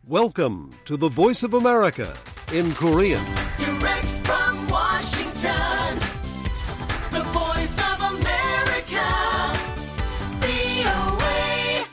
Welcome to the Voice of America in Korean. Direct from Washington, the Voice of America, VOA.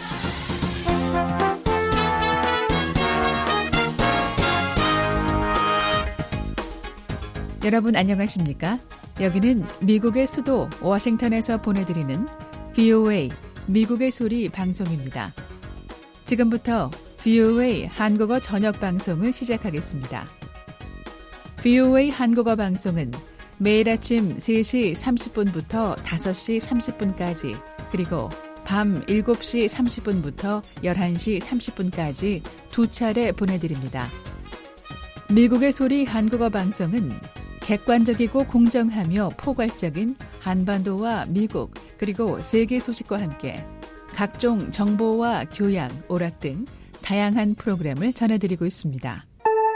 여러분 안녕하십니까? 여기는 미국의 수도 워싱턴에서 보내드리는 VOA 미국의 소리 방송입니다. 지금부터 VOA 한국어 저녁 방송을 시작하겠습니다. VOA 한국어 방송은 매일 아침 3시 30분부터 5시 30분까지 그리고 밤 7시 30분부터 11시 30분까지 두 차례 보내드립니다. 미국의 소리 한국어 방송은 객관적이고 공정하며 포괄적인 한반도와 미국 그리고 세계 소식과 함께 각종 정보와 교양, 오락 등 다양한 프로그램을 전해드리고 있습니다.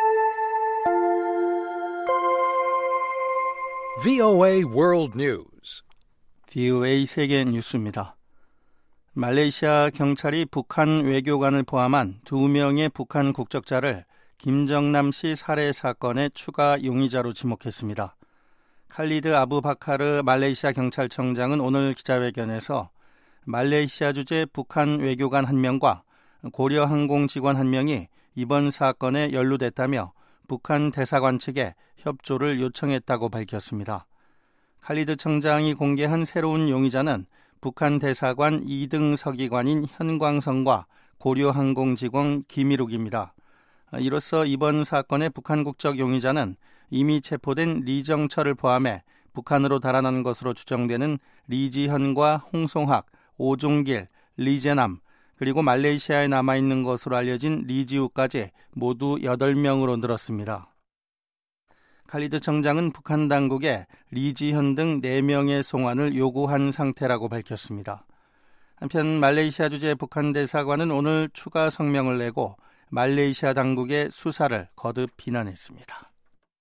VOA World News. VOA 세계 뉴스입니다. 말레이시아 경찰이 북한 외교관을 포함한 2명의 북한 국적자를 김정남 씨 살해 사건의 추가 용의자로 지목했습니다. 칼리드 아부바카르 말레이시아 경찰청장은 오늘 기자회견에서 말레이시아 주재 북한 외교관 1명과 고려항공 직원 1명이 이번 사건에 연루됐다며 북한 대사관 측에 협조를 요청했다고 밝혔습니다. 칼리드 청장이 공개한 새로운 용의자는 북한 대사관 2등 서기관인 현광성과 고려항공 직원 김일욱입니다. 이로써 이번 사건의 북한 국적 용의자는 이미 체포된 리정철을 포함해 북한으로 달아난 것으로 추정되는 리지현과 홍송학, 오종길, 리재남, 그리고 말레이시아에 남아있는 것으로 알려진 리지우까지 모두 8명으로 늘었습니다. 칼리드 청장은 북한 당국에 리지현 등 4명의 송환을 요구한 상태라고 밝혔습니다. 한편 말레이시아 주재 북한 대사관은 오늘 추가 성명을 내고 말레이시아 당국의 수사를 거듭 비난했습니다.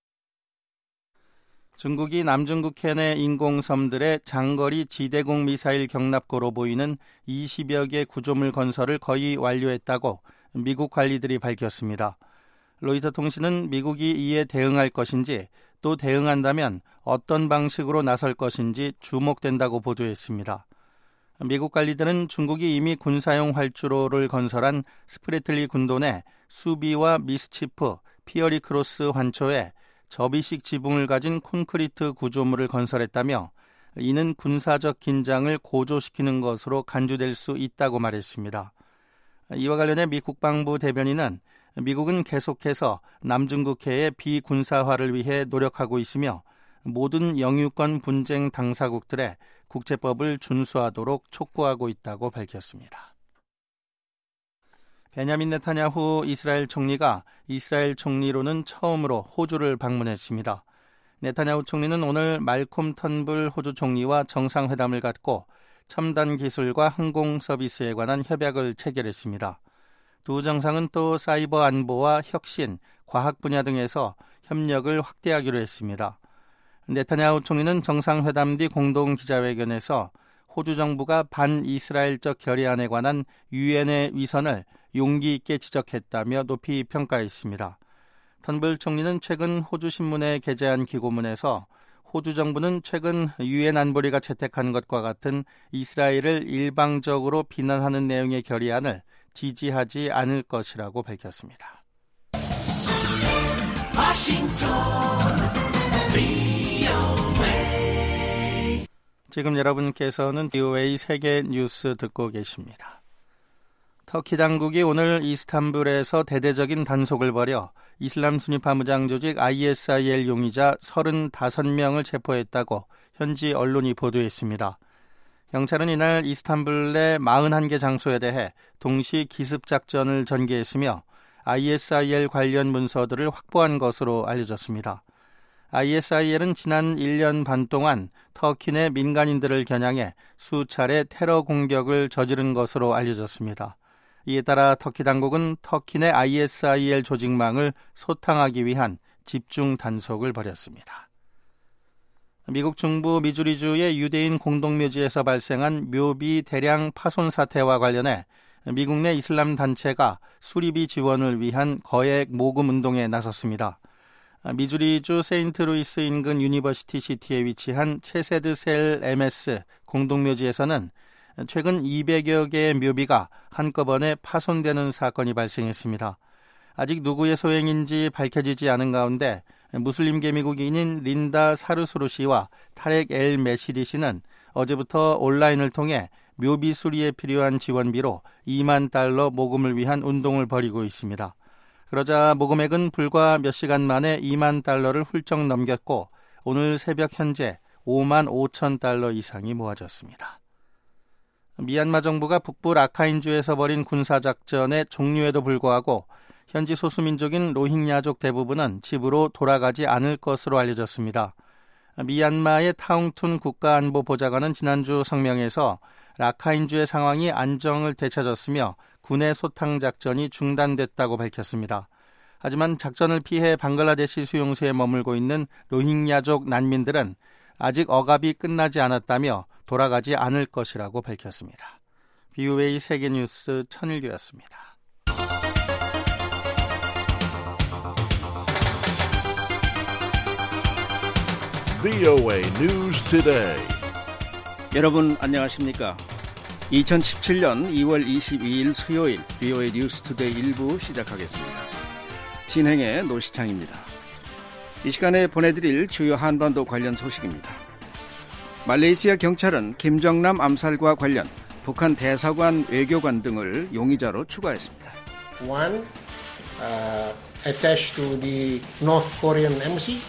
중국이 남중국해 내 인공섬들의 장거리 지대공 미사일 경납고로 보이는 20여 개 구조물 건설을 거의 완료했다고 미국 관리들이 밝혔습니다. 로이터 통신은 미국이 이에 대응할 것인지 또 대응한다면 어떤 방식으로 나설 것인지 주목된다고 보도했습니다. 미국 관리들은 중국이 이미 군사용 활주로를 건설한 스프래틀리 군도 내 수비와 미스치프, 피어리 크로스 환초에 접이식 지붕을 가진 콘크리트 구조물을 건설했다며 이는 군사적 긴장을 고조시키는 것으로 간주될 수 있다고 말했습니다. 이와 관련해 미 국방부 대변인은 미국은 계속해서 남중국해의 비군사화를 위해 노력하고 있으며 모든 영유권 분쟁 당사국들의 국제법을 준수하도록 촉구하고 있다고 밝혔습니다. 베냐민 네타냐후 이스라엘 총리가 이스라엘 총리로는 처음으로 호주를 방문했습니다. 네타냐후 총리는 오늘 말콤 턴불 호주 총리와 정상회담을 갖고 첨단 기술과 항공 서비스에 관한 협약을 체결했습니다. 두 정상은 또 사이버 안보와 혁신, 과학 분야 등에서 협력을 확대하기로 했습니다. 네타냐후 총리는 정상회담 뒤 공동 기자회견에서 호주 정부가 반이스라엘적 결의안에 관한 유엔의 위선을 용기 있게 지적했다며 높이 평가했습니다. 턴불 총리는 최근 호주 신문에 게재한 기고문에서 호주 정부는 최근 유엔 안보리가 채택한 것과 같은 이스라엘을 일방적으로 비난하는 내용의 결의안을 지지하지 않을 것이라고 밝혔습니다. 지금 여러분께서는 VOA 세계 뉴스 듣고 계십니다. 터키 당국이 오늘 이스탄불에서 대대적인 단속을 벌여 이슬람 순위파 무장 조직 ISIL 용의자 35명을 체포했다고 현지 언론이 보도했습니다. 경찰은 이날 이스탄불 내 41개 장소에 대해 동시 기습작전을 전개했으며 ISIL 관련 문서들을 확보한 것으로 알려졌습니다. ISIL은 지난 1년 반 동안 터키 내 민간인들을 겨냥해 수차례 테러 공격을 저지른 것으로 알려졌습니다. 이에 따라 터키 당국은 터키 내 ISIL 조직망을 소탕하기 위한 집중 단속을 벌였습니다. 미국 중부 미주리주의 유대인 공동묘지에서 발생한 묘비 대량 파손 사태와 관련해 미국 내 이슬람 단체가 수리비 지원을 위한 거액 모금 운동에 나섰습니다. 미주리주 세인트루이스 인근 유니버시티 시티에 위치한 체세드 셀 MS 공동묘지에서는 최근 200여 개의 묘비가 한꺼번에 파손되는 사건이 발생했습니다. 아직 누구의 소행인지 밝혀지지 않은 가운데 무슬림계 미국인인 린다 사르수루 씨와 타렉 엘 메시디 씨는 어제부터 온라인을 통해 묘비 수리에 필요한 지원비로 $2만 모금을 위한 운동을 벌이고 있습니다. 그러자 모금액은 불과 몇 시간 만에 $2만 훌쩍 넘겼고 오늘 새벽 현재 $5만 5천 이상이 모아졌습니다. 미얀마 정부가 북부 라카인주에서 벌인 군사작전의 종료에도 불구하고 현지 소수민족인 로힝야족 대부분은 집으로 돌아가지 않을 것으로 알려졌습니다. 미얀마의 타웅툰 국가안보보좌관은 지난주 성명에서 라카인주의 상황이 안정을 되찾았으며 군의 소탕작전이 중단됐다고 밝혔습니다. 하지만 작전을 피해 방글라데시 수용소에 머물고 있는 로힝야족 난민들은 아직 억압이 끝나지 않았다며 돌아가지 않을 것이라고 밝혔습니다. VOA 세계뉴스 천일규였습니다. VOA News Today. 여러분 안녕하십니까? 2017년 2월 22일 수요일 VOA 뉴스 투데이 1부 시작하겠습니다. 진행의 노시창입니다. 이 시간에 보내드릴 주요 한반도 관련 소식입니다. 말레이시아 경찰은 김정남 암살과 관련 북한 대사관, 외교관 등을 용의자로 추가했습니다. One attached to the North Korean embassy.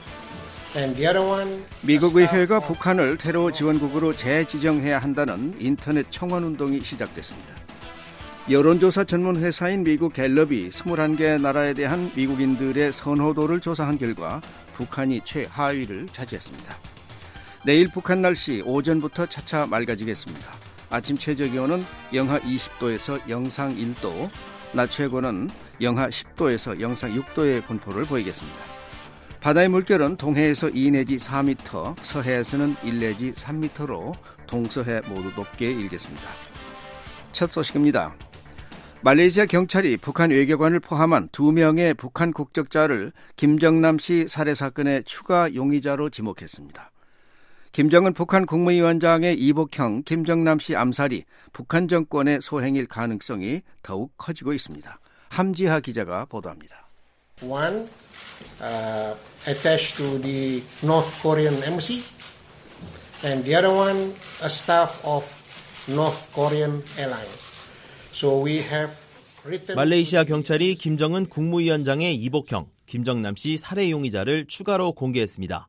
미국 의회가 북한을 테러 지원국으로 재지정해야 한다는 인터넷 청원운동이 시작됐습니다. 여론조사 전문 회사인 미국 갤럽이 21개 나라에 대한 미국인들의 선호도를 조사한 결과 북한이 최하위를 차지했습니다. 내일 북한 날씨 오전부터 차차 맑아지겠습니다. 아침 최저기온은 영하 20도에서 영상 1도, 낮 최고는 영하 10도에서 영상 6도의 분포를 보이겠습니다. 바다의 물결은 동해에서 2 내지 4m, 서해에서는 1 내지 3m로 동서해 모두 높게 일겠습니다. 첫 소식입니다. 말레이시아 경찰이 북한 외교관을 포함한 2명의 북한 국적자를 김정남 씨 살해 사건의 추가 용의자로 지목했습니다. 김정은 북한 국무위원장의 이복형 김정남 씨 암살이 북한 정권의 소행일 가능성이 더욱 커지고 있습니다. 함지하 기자가 보도합니다. One attached to the North Korean embassy, and the other one a staff of North Korean Airlines. So we have written. 말레이시아 경찰이 김정은 국무위원장의 이복형 김정남 씨 살해 용의자를 추가로 공개했습니다.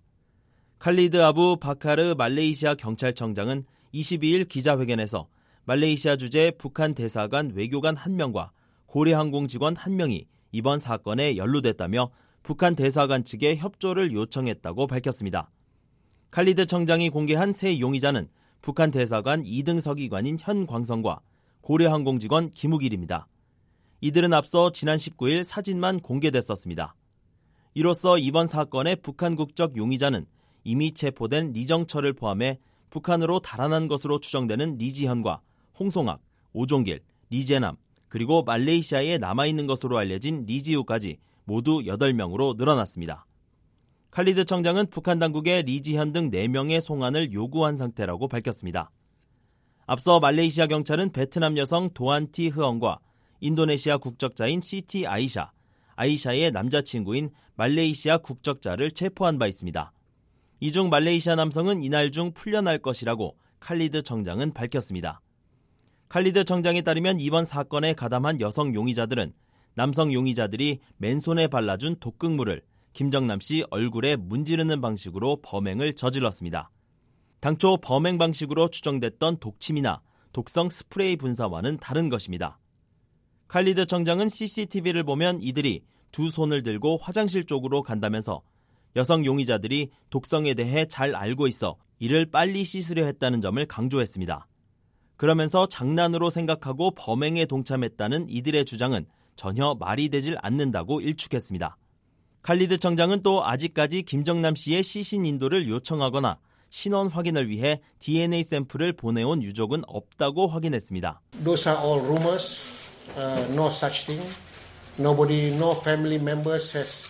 칼리드 아부 바카르 말레이시아 경찰청장은 22일 기자회견에서 말레이시아 주재 북한 대사관 외교관 1명과 고래항공 직원 1명이 이번 사건에 연루됐다며 북한 대사관 측에 협조를 요청했다고 밝혔습니다. 칼리드 청장이 공개한 세 용의자는 북한 대사관 2등 서기관인 현광성과 고래항공 직원 김욱일입니다. 이들은 앞서 지난 19일 사진만 공개됐었습니다. 이로써 이번 사건의 북한 국적 용의자는 이미 체포된 리정철을 포함해 북한으로 달아난 것으로 추정되는 리지현과 홍송학, 오종길, 리재남, 그리고 말레이시아에 남아있는 것으로 알려진 리지우까지 모두 8명으로 늘어났습니다. 칼리드 청장은 북한 당국에 리지현 등 4명의 송환을 요구한 상태라고 밝혔습니다. 앞서 말레이시아 경찰은 베트남 여성 도안티 흐엉과 인도네시아 국적자인 시티 아이샤의 남자친구인 말레이시아 국적자를 체포한 바 있습니다. 이 중 말레이시아 남성은 이날 중 풀려날 것이라고 칼리드 청장은 밝혔습니다. 칼리드 청장에 따르면 이번 사건에 가담한 여성 용의자들은 남성 용의자들이 맨손에 발라준 독극물을 김정남 씨 얼굴에 문지르는 방식으로 범행을 저질렀습니다. 당초 범행 방식으로 추정됐던 독침이나 독성 스프레이 분사와는 다른 것입니다. 칼리드 청장은 CCTV를 보면 이들이 두 손을 들고 화장실 쪽으로 간다면서 여성 용의자들이 독성에 대해 잘 알고 있어 이를 빨리 씻으려 했다는 점을 강조했습니다. 그러면서 장난으로 생각하고 범행에 동참했다는 이들의 주장은 전혀 말이 되질 않는다고 일축했습니다. 칼리드 청장은 또 아직까지 김정남 씨의 시신 인도를 요청하거나 신원 확인을 위해 DNA 샘플을 보내온 유족은 없다고 확인했습니다. Those are all rumors. No such thing. Nobody, no family members has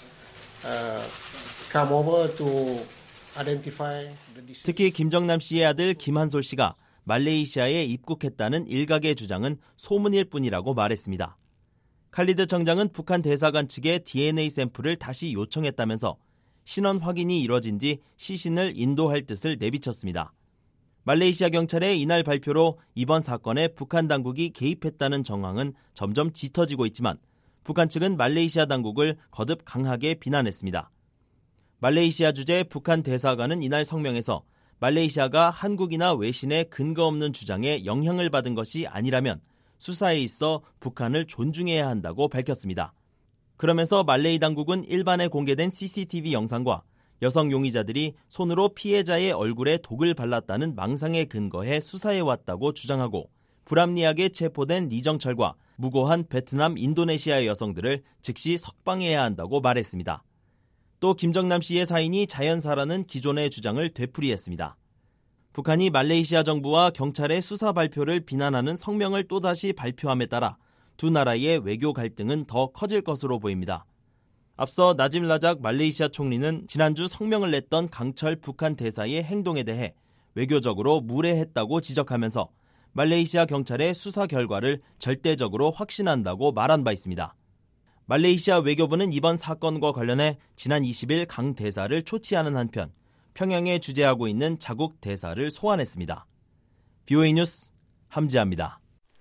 come over to identify the deceased. 특히 김정남 씨의 아들 김한솔 씨가 말레이시아에 입국했다는 일각의 주장은 소문일 뿐이라고 말했습니다. 칼리드 청장은 북한 대사관 측에 DNA 샘플을 다시 요청했다면서 신원 확인이 이뤄진 뒤 시신을 인도할 뜻을 내비쳤습니다. 말레이시아 경찰의 이날 발표로 이번 사건에 북한 당국이 개입했다는 정황은 점점 짙어지고 있지만 북한 측은 말레이시아 당국을 거듭 강하게 비난했습니다. 말레이시아 주재 북한 대사관은 이날 성명에서 말레이시아가 한국이나 외신의 근거 없는 주장에 영향을 받은 것이 아니라면 수사에 있어 북한을 존중해야 한다고 밝혔습니다. 그러면서 말레이 당국은 일반에 공개된 CCTV 영상과 여성 용의자들이 손으로 피해자의 얼굴에 독을 발랐다는 망상에 근거해 수사해왔다고 주장하고 불합리하게 체포된 리정철과 무고한 베트남, 인도네시아의 여성들을 즉시 석방해야 한다고 말했습니다. 또 김정남 씨의 사인이 자연사라는 기존의 주장을 되풀이했습니다. 북한이 말레이시아 정부와 경찰의 수사 발표를 비난하는 성명을 또다시 발표함에 따라 두 나라의 외교 갈등은 더 커질 것으로 보입니다. 앞서 나짐 라작 말레이시아 총리는 지난주 성명을 냈던 강철 북한 대사의 행동에 대해 외교적으로 무례했다고 지적하면서 말레이시아 경찰의 수사 결과를 절대적으로 확신한다고 말한 바 있습니다. 말레이시아 외교부는 이번 사건과 관련해 지난 20일 강 대사를 초치하는 한편 평양에 주재하고 있는 자국 대사를 소환했습니다. BOA 뉴스 함지아입니다.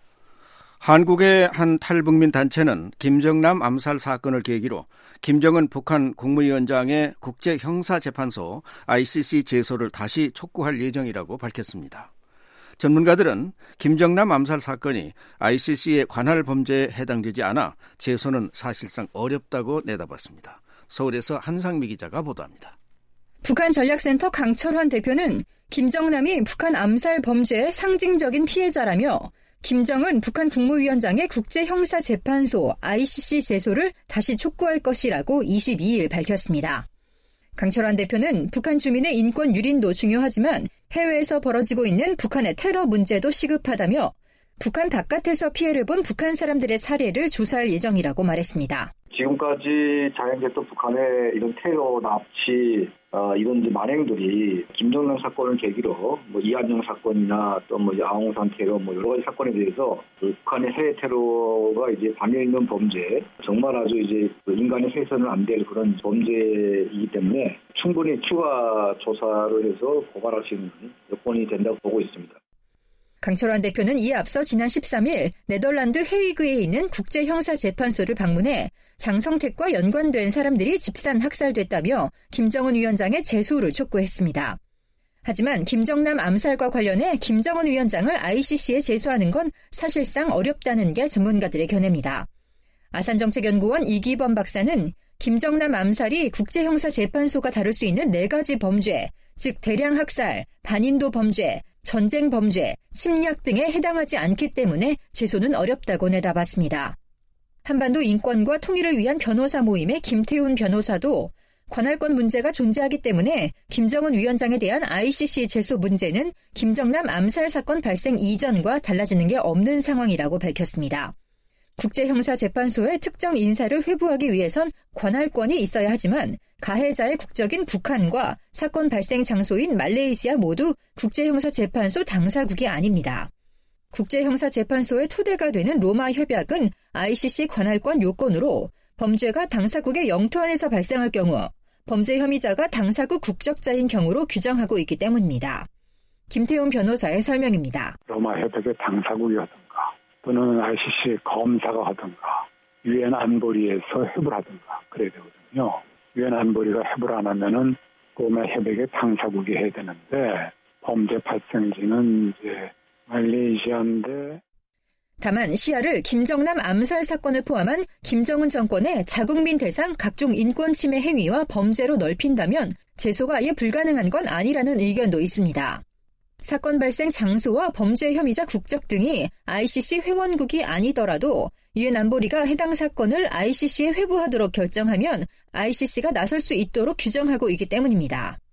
한국의 한 탈북민 단체는 김정남 암살 사건을 계기로 김정은 북한 국무위원장의 국제형사재판소 ICC 제소를 다시 촉구할 예정이라고 밝혔습니다. 전문가들은 김정남 암살 사건이 ICC의 관할 범죄에 해당되지 않아 제소는 사실상 어렵다고 내다봤습니다. 서울에서 한상미 기자가 보도합니다. 북한 전략센터 강철환 대표는 김정남이 북한 암살 범죄의 상징적인 피해자라며 김정은 북한 국무위원장의 국제형사재판소 ICC 제소를 다시 촉구할 것이라고 22일 밝혔습니다. 강철환 대표는 북한 주민의 인권 유린도 중요하지만 해외에서 벌어지고 있는 북한의 테러 문제도 시급하다며 북한 바깥에서 피해를 본 북한 사람들의 사례를 조사할 예정이라고 말했습니다. 지금까지 자행됐던 북한의 이런 테러, 납치, 이런 이제 만행들이 김정남 사건을 계기로 이한영 사건이나 또 아웅산 테러 여러 가지 사건에 대해서 북한의 해외 테러가 이제 담겨 있는 범죄, 정말 아주 이제 인간의 해서는 안 될 그런 범죄이기 때문에 충분히 추가 조사를 해서 고발할 수 있는 여건이 된다고 보고 있습니다. 강철환 대표는 이에 앞서 지난 13일 네덜란드 헤이그에 있는 국제형사재판소를 방문해 장성택과 연관된 사람들이 집산 학살됐다며 김정은 위원장의 제소를 촉구했습니다. 하지만 김정남 암살과 관련해 김정은 위원장을 ICC에 제소하는 건 사실상 어렵다는 게 전문가들의 견해입니다. 아산정책연구원 이기범 박사는 김정남 암살이 국제형사재판소가 다룰 수 있는 4가지 범죄, 즉 대량 학살, 반인도 범죄, 전쟁 범죄, 침략 등에 해당하지 않기 때문에 제소는 어렵다고 내다봤습니다. 한반도 인권과 통일을 위한 변호사 모임의 김태훈 변호사도 관할권 문제가 존재하기 때문에 김정은 위원장에 대한 ICC 제소 문제는 김정남 암살 사건 발생 이전과 달라지는 게 없는 상황이라고 밝혔습니다. 국제형사재판소에 특정 인사를 회부하기 위해선 관할권이 있어야 하지만 가해자의 국적인 북한과 사건 발생 장소인 말레이시아 모두 국제형사재판소 당사국이 아닙니다. 국제형사재판소의 토대가 되는 로마 협약은 ICC 관할권 요건으로 범죄가 당사국의 영토 안에서 발생할 경우 범죄 혐의자가 당사국 국적자인 경우로 규정하고 있기 때문입니다. 김태훈 변호사의 설명입니다. 로마 협약의 당사국이라든가 또는 ICC 검사가 하든가 유엔 안보리에서 회부를 하든가 그래야 되거든요. 유엔 안보리가 회부를 안 하면은 로마 협약의 당사국이 해야 되는데 범죄 발생지는 이제 말레이시아인데. 다만 시야를 김정남 암살 사건을 포함한 김정은 정권의 자국민 대상 각종 인권 침해 행위와 범죄로 넓힌다면 제소가 아예 불가능한 건 아니라는 의견도 있습니다. 사건 발생 장소와 범죄 혐의자 국적 등이 ICC 회원국이 아니더라도 유엔 안보리가 해당 사건을 ICC에 회부하도록 결정하면 ICC가 나설 수 있도록 규정하고 있기 때문입니다.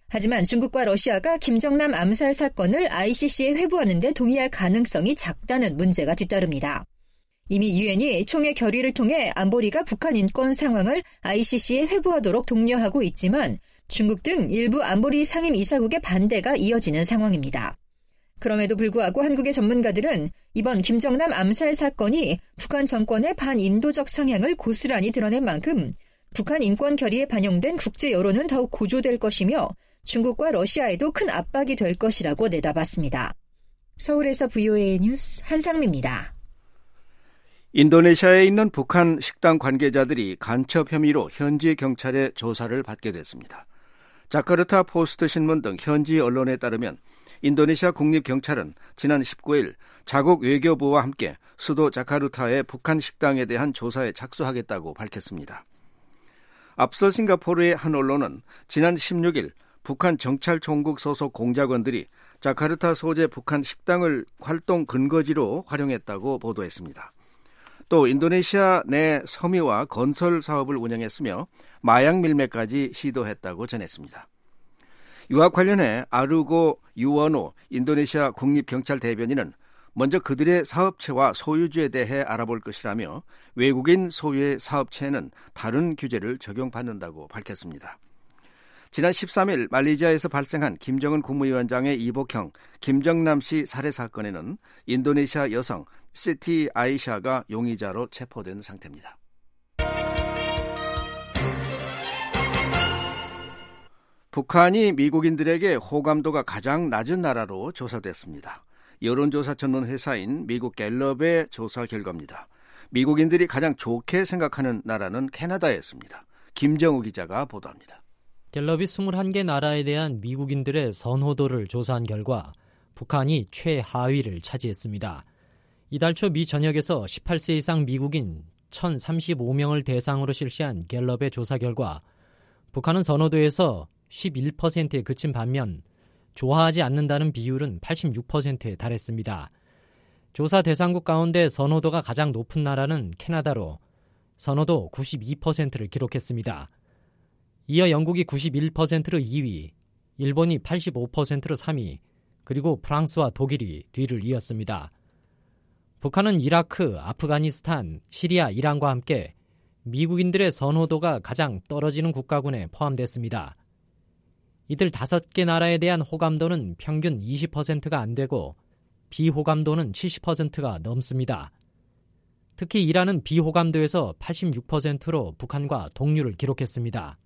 하지만 중국과 러시아가 김정남 암살 사건을 ICC에 회부하는 데 동의할 가능성이 작다는 문제가 뒤따릅니다. 이미 유엔이 총회 결의를 통해 안보리가 북한 인권 상황을 ICC에 회부하도록 독려하고 있지만 중국 등 일부 안보리 상임 이사국의 반대가 이어지는 상황입니다. 그럼에도 불구하고 한국의 전문가들은 이번 김정남 암살 사건이 북한 정권의 반인도적 성향을 고스란히 드러낸 만큼 북한 인권 결의에 반영된 국제 여론은 더욱 고조될 것이며 중국과 러시아에도 큰 압박이 될 것이라고 내다봤습니다. 서울에서 VOA 뉴스 한상미입니다. 인도네시아에 있는 북한 식당 관계자들이 간첩 혐의로 현지 경찰의 조사를 받게 됐습니다. 자카르타 포스트 신문 등 현지 언론에 따르면 인도네시아 국립경찰은 지난 19일 자국 외교부와 함께 수도 자카르타의 북한 식당에 대한 조사에 착수하겠다고 밝혔습니다. 앞서 싱가포르의 한 언론은 지난 16일 북한 정찰총국 소속 공작원들이 자카르타 소재 북한 식당을 활동 근거지로 활용했다고 보도했습니다. 또 인도네시아 내 섬유와 건설 사업을 운영했으며 마약 밀매까지 시도했다고 전했습니다. 이와 관련해 아르고 유원호 인도네시아 국립경찰 대변인은 먼저 그들의 사업체와 소유주에 대해 알아볼 것이라며 외국인 소유의 사업체에는 다른 규제를 적용받는다고 밝혔습니다. 지난 13일 말레이시아에서 발생한 김정은 국무위원장의 이복형 김정남 씨 살해 사건에는 인도네시아 여성 시티 아이샤가 용의자로 체포된 상태입니다. 북한이 미국인들에게 호감도가 가장 낮은 나라로 조사됐습니다. 여론조사 전문 회사인 미국 갤럽의 조사 결과입니다. 미국인들이 가장 좋게 생각하는 나라는 캐나다였습니다. 김정우 기자가 보도합니다. 갤럽이 21개 나라에 대한 미국인들의 선호도를 조사한 결과 북한이 최하위를 차지했습니다. 이달 초 미 전역에서 18세 이상 미국인 1,035명을 대상으로 실시한 갤럽의 조사 결과 북한은 선호도에서 11%에 그친 반면 좋아하지 않는다는 비율은 86%에 달했습니다. 조사 대상국 가운데 선호도가 가장 높은 나라는 캐나다로 선호도 92%를 기록했습니다. 이어 영국이 91%로 2위, 일본이 85%로 3위, 그리고 프랑스와 독일이 뒤를 이었습니다. 북한은 이라크, 아프가니스탄, 시리아, 이란과 함께 미국인들의 선호도가 가장 떨어지는 국가군에 포함됐습니다. 이들 5개 나라에 대한 호감도는 평균 20%가 안 되고 비호감도는 70%가 넘습니다. 특히 이란은 비호감도에서 86%로 북한과 동률을 기록했습니다.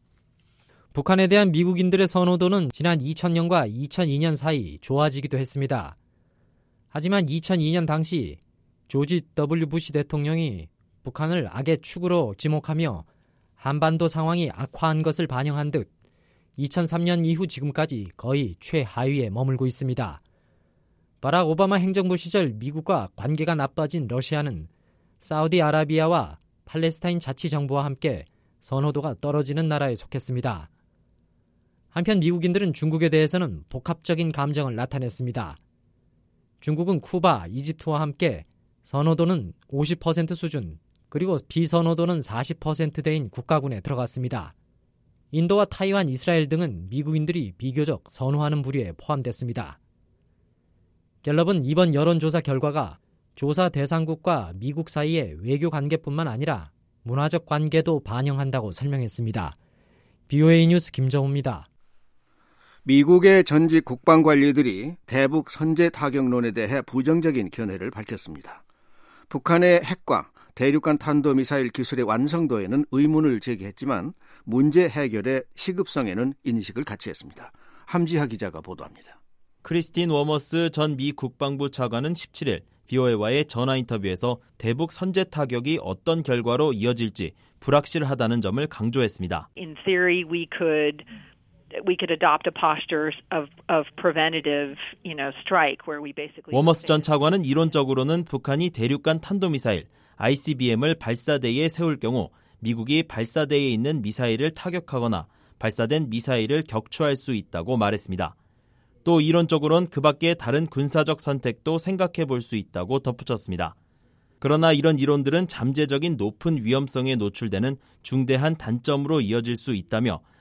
북한에 대한 미국인들의 선호도는 지난 2000년과 2002년 사이 좋아지기도 했습니다. 하지만 2002년 당시 조지 W. 부시 대통령이 북한을 악의 축으로 지목하며 한반도 상황이 악화한 것을 반영한 듯 2003년 이후 지금까지 거의 최하위에 머물고 있습니다. 바락 오바마 행정부 시절 미국과 관계가 나빠진 러시아는 사우디아라비아와 팔레스타인 자치정부와 함께 선호도가 떨어지는 나라에 속했습니다. 한편 미국인들은 중국에 대해서는 복합적인 감정을 나타냈습니다. 중국은 쿠바, 이집트와 함께 선호도는 50% 수준, 그리고 비선호도는 40%대인 국가군에 들어갔습니다. 인도와 타이완, 이스라엘 등은 미국인들이 비교적 선호하는 부류에 포함됐습니다. 갤럽은 이번 여론조사 결과가 조사 대상국과 미국 사이의 외교 관계뿐만 아니라 문화적 관계도 반영한다고 설명했습니다. BOA 뉴스 김정우입니다. 미국의 전직 국방관리들이 대북 선제 타격론에 대해 부정적인 견해를 밝혔습니다. 북한의 핵과 대륙간 탄도미사일 기술의 완성도에는 의문을 제기했지만 문제 해결의 시급성에는 인식을 같이 했습니다. 함지하 기자가 보도합니다. 크리스틴 워머스 전 미 국방부 차관은 17일 BOA와의 전화 인터뷰에서 대북 선제 타격이 어떤 결과로 이어질지 불확실하다는 점을 강조했습니다. In theory, we could adopt a posture of preventative, strike where we basically. 워머스 전 차관은 이론적으로는 북한이 대륙간 탄도미사일 ICBM을 발사대에 세울 경우 미국이 발사대에 있는 미사일을 타격하거나 발사된 미사일을 격추할 수 있다고 말했습니다. 또 이론적으로는 그 밖에 다른 군사적 선택도 생각해 볼 수 있다고 덧붙였습니다. 그러나 이런 이론들은 잠재적인 높은 위험성에 노출되는 중대한 단점으로 이어질 수 있다며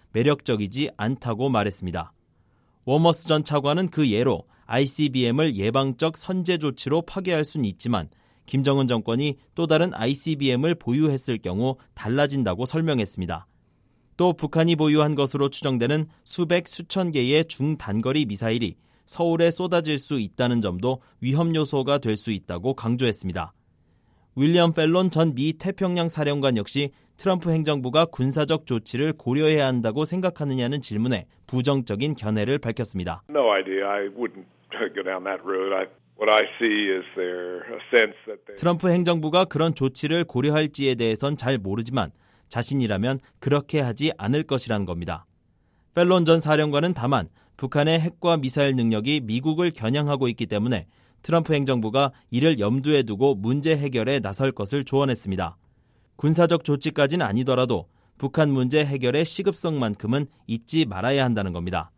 매력적이지 않다고 말했습니다. 워머스 전 차관은 그 예로 ICBM을 예방적 선제 조치로 파괴할 수는 있지만 김정은 정권이 또 다른 ICBM을 보유했을 경우 달라진다고 설명했습니다. 또 북한이 보유한 것으로 추정되는 수백 수천 개의 중단거리 미사일이 서울에 쏟아질 수 있다는 점도 위험 요소가 될 수 있다고 강조했습니다. 윌리엄 펠론 전 미 태평양 사령관 역시 트럼프 행정부가 군사적 조치를 고려해야 한다고 생각하느냐는 질문에 부정적인 견해를 밝혔습니다. No idea. I wouldn't go down that road. What I see is there a sense that they... 트럼프 행정부가 그런 조치를 고려할지에 대해선 잘 모르지만 자신이라면 그렇게 하지 않을 것이라는 겁니다. 펠론 전 사령관은 다만 북한의 핵과 미사일 능력이 미국을 겨냥하고 있기 때문에 트럼프 행정부가 이를 염두에 두고 문제 해결에 나설 것을 조언했습니다. 군사적 조치까지는 아니더라도 북한 문제 해결의 시급성만큼은 잊지 말아야 한다는 겁니다.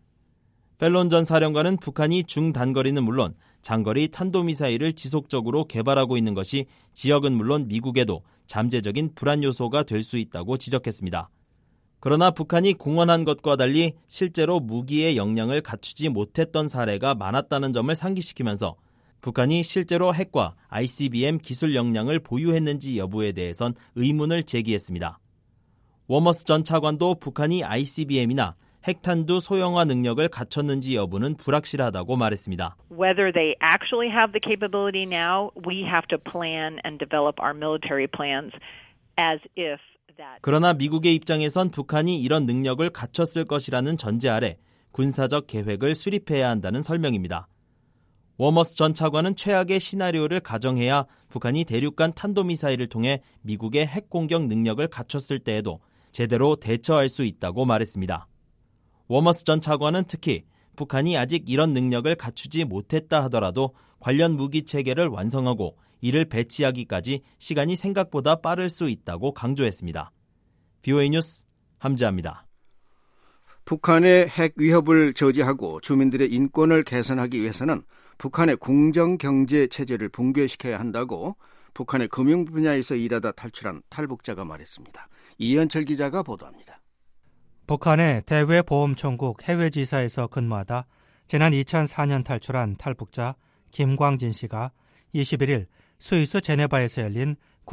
펠론 전 사령관은 북한이 중단거리는 물론 장거리 탄도미사일을 지속적으로 개발하고 있는 것이 지역은 물론 미국에도 잠재적인 불안 요소가 될 수 있다고 지적했습니다. 그러나 북한이 공언한 것과 달리 실제로 무기의 역량을 갖추지 못했던 사례가 많았다는 점을 상기시키면서 북한이 실제로 핵과 ICBM 기술 역량을 보유했는지 여부에 대해선 의문을 제기했습니다. 워머스 전 차관도 북한이 ICBM이나 핵탄두 소형화 능력을 갖췄는지 여부는 불확실하다고 말했습니다. Whether they actually have the capability now, we have to plan and develop our military plans as if that. 그러나 미국의 입장에선 북한이 이런 능력을 갖췄을 것이라는 전제 아래 군사적 계획을 수립해야 한다는 설명입니다. 워머스 전 차관은 최악의 시나리오를 가정해야 북한이 대륙간 탄도미사일을 통해 미국의 핵 공격 능력을 갖췄을 때에도 제대로 대처할 수 있다고 말했습니다. 워머스 전 차관은 특히 북한이 아직 이런 능력을 갖추지 못했다 하더라도 관련 무기 체계를 완성하고 이를 배치하기까지 시간이 생각보다 빠를 수 있다고 강조했습니다. BOA 뉴스 함재합니다. 북한의 핵 위협을 저지하고 주민들의 인권을 개선하기 위해서는 북한의 공정경제 체제를 붕괴시켜야 한다고 북한의 금융 분야에서 일하다 탈출한 탈북자가 말했습니다. 이현철 기자가 보도합니다. 북한의 대외보험총국 해외지사에서 근무하다 지난 2004년 탈출한 탈북자 김광진 씨가 21일 스위스 제네바에서 열린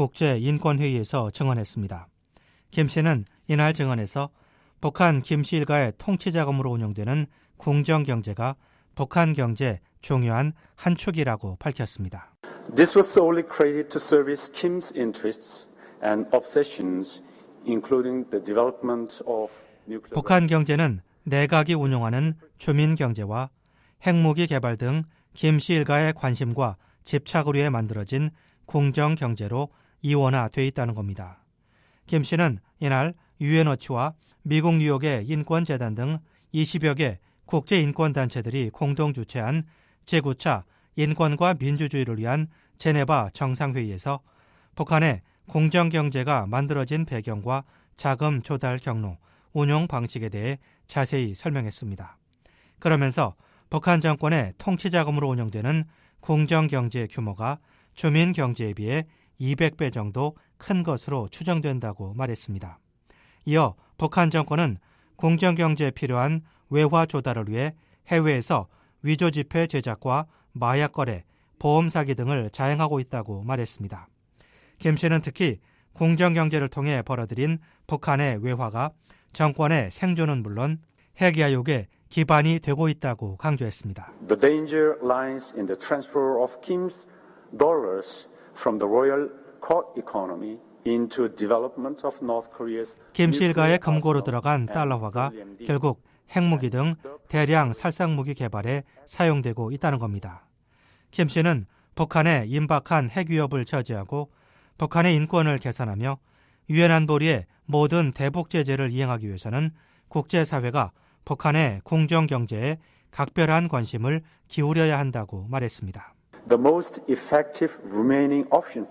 국제인권회의에서 증언했습니다. 김 씨는 이날 증언에서 북한 김 씨 일가의 통치자금으로 운영되는 궁정경제가 북한 경제 중요한 한 축이라고 밝혔습니다. This was solely created to service Kim's interests and obsessions, including the development of nuclear. 북한 경제는 내각이 운영하는 주민 경제와 핵무기 개발 등 김 씨 일가의 관심과 집착을 위해 만들어진 궁정 경제로 이원화돼 있다는 겁니다. 김 씨는 이날 유엔워치와 미국 뉴욕의 인권재단 등 20여 개 국제인권단체들이 공동 주최한 제9차 인권과 민주주의를 위한 제네바 정상회의에서 북한의 공정경제가 만들어진 배경과 자금 조달 경로, 운용 방식에 대해 자세히 설명했습니다. 그러면서 북한 정권의 통치자금으로 운영되는 공정경제 규모가 주민경제에 비해 200배 정도 큰 것으로 추정된다고 말했습니다. 이어 북한 정권은 공정경제에 필요한 외화 조달을 위해 해외에서 위조지폐 제작과 마약 거래, 보험 사기 등을 자행하고 있다고 말했습니다. 김 씨는 특히 공정경제를 통해 벌어들인 북한의 외화가 정권의 생존은 물론 핵야욕의 기반이 되고 있다고 강조했습니다. The danger lies in the transfer of Kim's dollars from the royal court economy into development of North Korea's. 김 씨 일가의 금고로 들어간 달러화가 결국 핵무기 등 대량 살상무기 개발에 사용되고 있다는 겁니다. 김 씨는 북한의 임박한 핵 위협을 저지하고 북한의 인권을 개선하며 유엔 안보리의 모든 대북 제재를 이행하기 위해서는 국제사회가 북한의 궁정경제에 각별한 관심을 기울여야 한다고 말했습니다. The most effective remaining option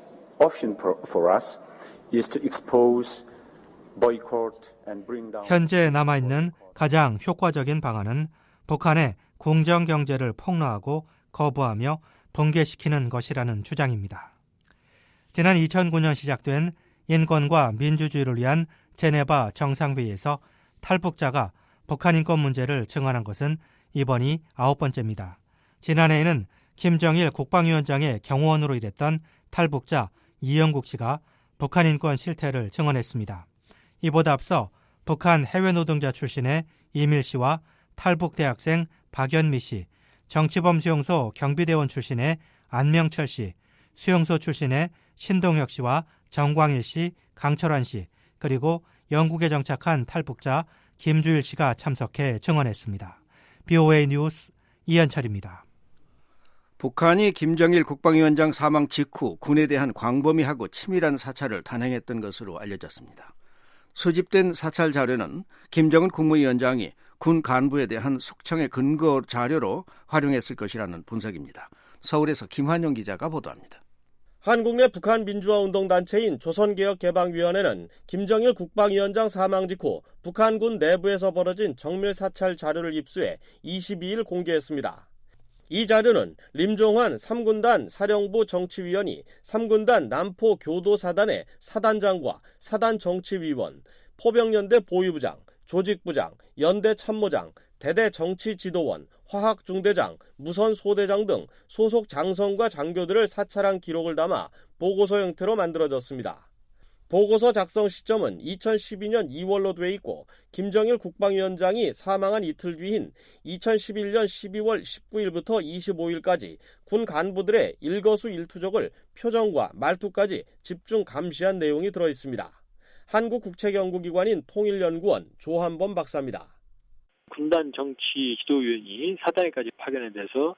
for us is to expose, boycott and bring down. 현재 남아있는 가장 효과적인 방안은 북한의 궁정경제를 폭로하고 거부하며 붕괴시키는 것이라는 주장입니다. 지난 2009년 시작된 인권과 민주주의를 위한 제네바 정상회의에서 탈북자가 북한 인권 문제를 증언한 것은 이번이 9번째입니다. 지난해에는 김정일 국방위원장의 경호원으로 일했던 탈북자 이영국 씨가 북한 인권 실태를 증언했습니다. 이보다 앞서 북한 해외노동자 출신의 이밀 씨와 탈북 대학생 박연미 씨, 정치범 수용소 경비대원 출신의 안명철 씨, 수용소 출신의 신동혁 씨와 정광일 씨, 강철환 씨, 그리고 영국에 정착한 탈북자 김주일 씨가 참석해 증언했습니다. BOA 뉴스 이현철입니다. 북한이 김정일 국방위원장 사망 직후 군에 대한 광범위하고 치밀한 사찰을 단행했던 것으로 알려졌습니다. 수집된 사찰 자료는 김정은 국무위원장이 군 간부에 대한 숙청의 근거 자료로 활용했을 것이라는 분석입니다. 서울에서 김환영 기자가 보도합니다. 한국 내 북한 민주화운동단체인 조선개혁개방위원회는 김정일 국방위원장 사망 직후 북한군 내부에서 벌어진 정밀 사찰 자료를 입수해 22일 공개했습니다. 이 자료는 림종환 3군단 사령부 정치위원이 3군단 남포 교도사단의 사단장과 사단정치위원, 포병연대 보위부장, 조직부장, 연대참모장, 대대정치지도원, 화학중대장, 무선소대장 등 소속 장성과 장교들을 사찰한 기록을 담아 보고서 형태로 만들어졌습니다. 보고서 작성 시점은 2012년 2월로 돼 있고 김정일 국방위원장이 사망한 이틀 뒤인 2011년 12월 19일부터 25일까지 군 간부들의 일거수일투족을 표정과 말투까지 집중 감시한 내용이 들어있습니다. 한국국책연구기관인 통일연구원 조한범 박사입니다. 군단 정치 지도위원이 사단에까지 파견이 돼서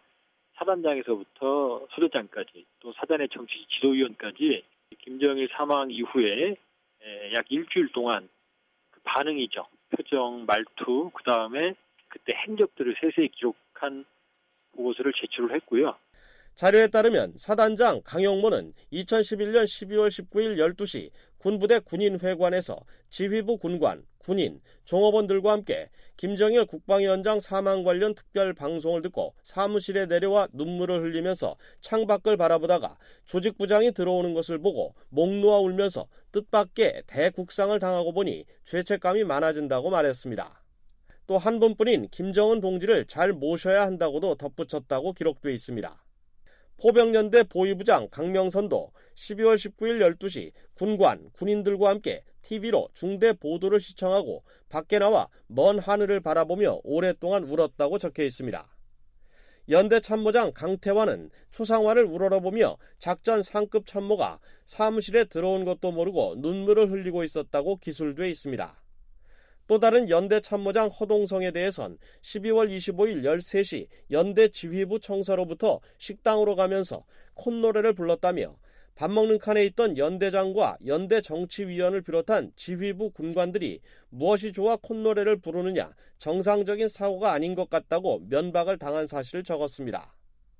사단장에서부터 소대장까지 또 사단의 정치 지도위원까지 김정일 사망 이후에 약 일주일 동안 그 반응이죠. 표정, 말투, 그 다음에 그때 행적들을 세세히 기록한 보고서를 제출을 했고요. 자료에 따르면 사단장 강용모는 2011년 12월 19일 12시 군부대 군인회관에서 지휘부 군관, 군인, 종업원들과 함께 김정일 국방위원장 사망 관련 특별 방송을 듣고 사무실에 내려와 눈물을 흘리면서 창밖을 바라보다가 조직부장이 들어오는 것을 보고 목 놓아 울면서 뜻밖의 대국상을 당하고 보니 죄책감이 많아진다고 말했습니다. 또 한 분뿐인 김정은 동지를 잘 모셔야 한다고도 덧붙였다고 기록돼 있습니다. 포병연대 보위부장 강명선도 12월 19일 12시 군관, 군인들과 함께 TV로 중대 보도를 시청하고 밖에 나와 먼 하늘을 바라보며 오랫동안 울었다고 적혀 있습니다. 연대 참모장 강태환은 초상화를 우러러보며 작전 상급 참모가 사무실에 들어온 것도 모르고 눈물을 흘리고 있었다고 기술돼 있습니다. 또 다른 연대 참모장 허동성에 대해선 12월 25일 13시 연대 지휘부 청사로부터 식당으로 가면서 콧노래를 불렀다며 밥 먹는 칸에 있던 연대장과 연대 정치위원을 비롯한 지휘부 군관들이 무엇이 좋아 콧노래를 부르느냐 정상적인 사고가 아닌 것 같다고 면박을 당한 사실을 적었습니다.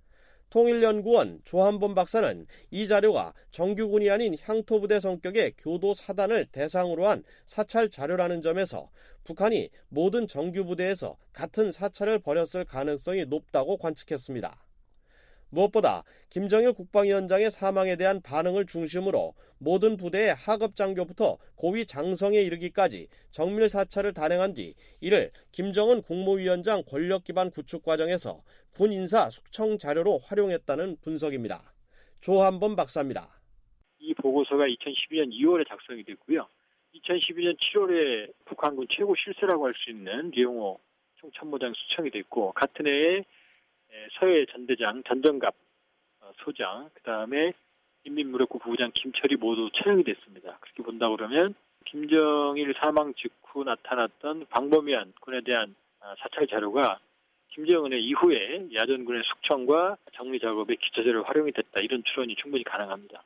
통일연구원 조한범 박사는 이 자료가 정규군이 아닌 향토부대 성격의 교도 사단을 대상으로 한 사찰 자료라는 점에서 북한이 모든 정규부대에서 같은 사찰을 벌였을 가능성이 높다고 관측했습니다. 무엇보다 김정일 국방위원장의 사망에 대한 반응을 중심으로 모든 부대의 하급 장교부터 고위 장성에 이르기까지 정밀 사찰을 단행한 뒤 이를 김정은 국무위원장 권력기반 구축 과정에서 군 인사 숙청 자료로 활용했다는 분석입니다. 조한범 박사입니다. 이 보고서가 2012년 2월에 작성이 됐고요. 2012년 7월에 북한군 최고 실세라고 할 수 있는 리용호 총참모장 수청이 됐고 같은 해에 서해 전대장 전정갑 소장, 그 다음에 인민무력부 부부장 김철이 모두 처형이 됐습니다. 그렇게 본다 그러면 김정일 사망 직후 나타났던 광범위한 군에 대한 사찰 자료가 김정은의 이후에 야전군의 숙청과 정리 작업에 기초자료로 활용이 됐다. 이런 추론이 충분히 가능합니다.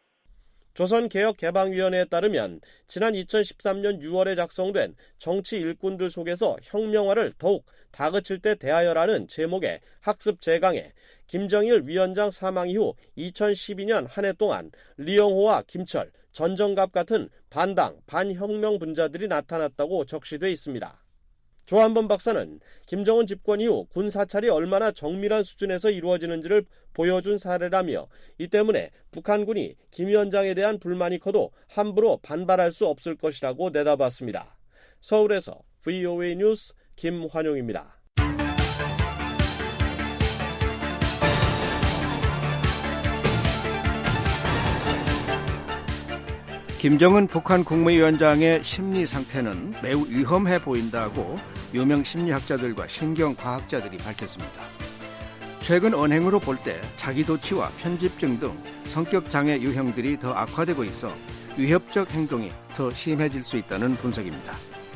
조선개혁개방위원회에 따르면 지난 2013년 6월에 작성된 정치 일꾼들 속에서 혁명화를 더욱 다그칠 때 대하여라는 제목의 학습 제강에 김정일 위원장 사망 이후 2012년 한 해 동안 리영호와 김철, 전정갑 같은 반당, 반혁명 분자들이 나타났다고 적시돼 있습니다. 조한범 박사는 김정은 집권 이후 군 사찰이 얼마나 정밀한 수준에서 이루어지는지를 보여준 사례라며 이 때문에 북한군이 김 위원장에 대한 불만이 커도 함부로 반발할 수 없을 것이라고 내다봤습니다. 서울에서 VOA 뉴스 김환용입니다. 김정은 북한 국무위원장의 심리 상태는 매우 위험해 보인다고 유명 심리학자들과 신경과학자들이 밝혔습니다. 최근 언행으로 볼 때 자기도취와 편집증 등 성격장애 유형들이 더 악화되고 있어 위협적 행동이 더 심해질 수 있다는 분석입니다.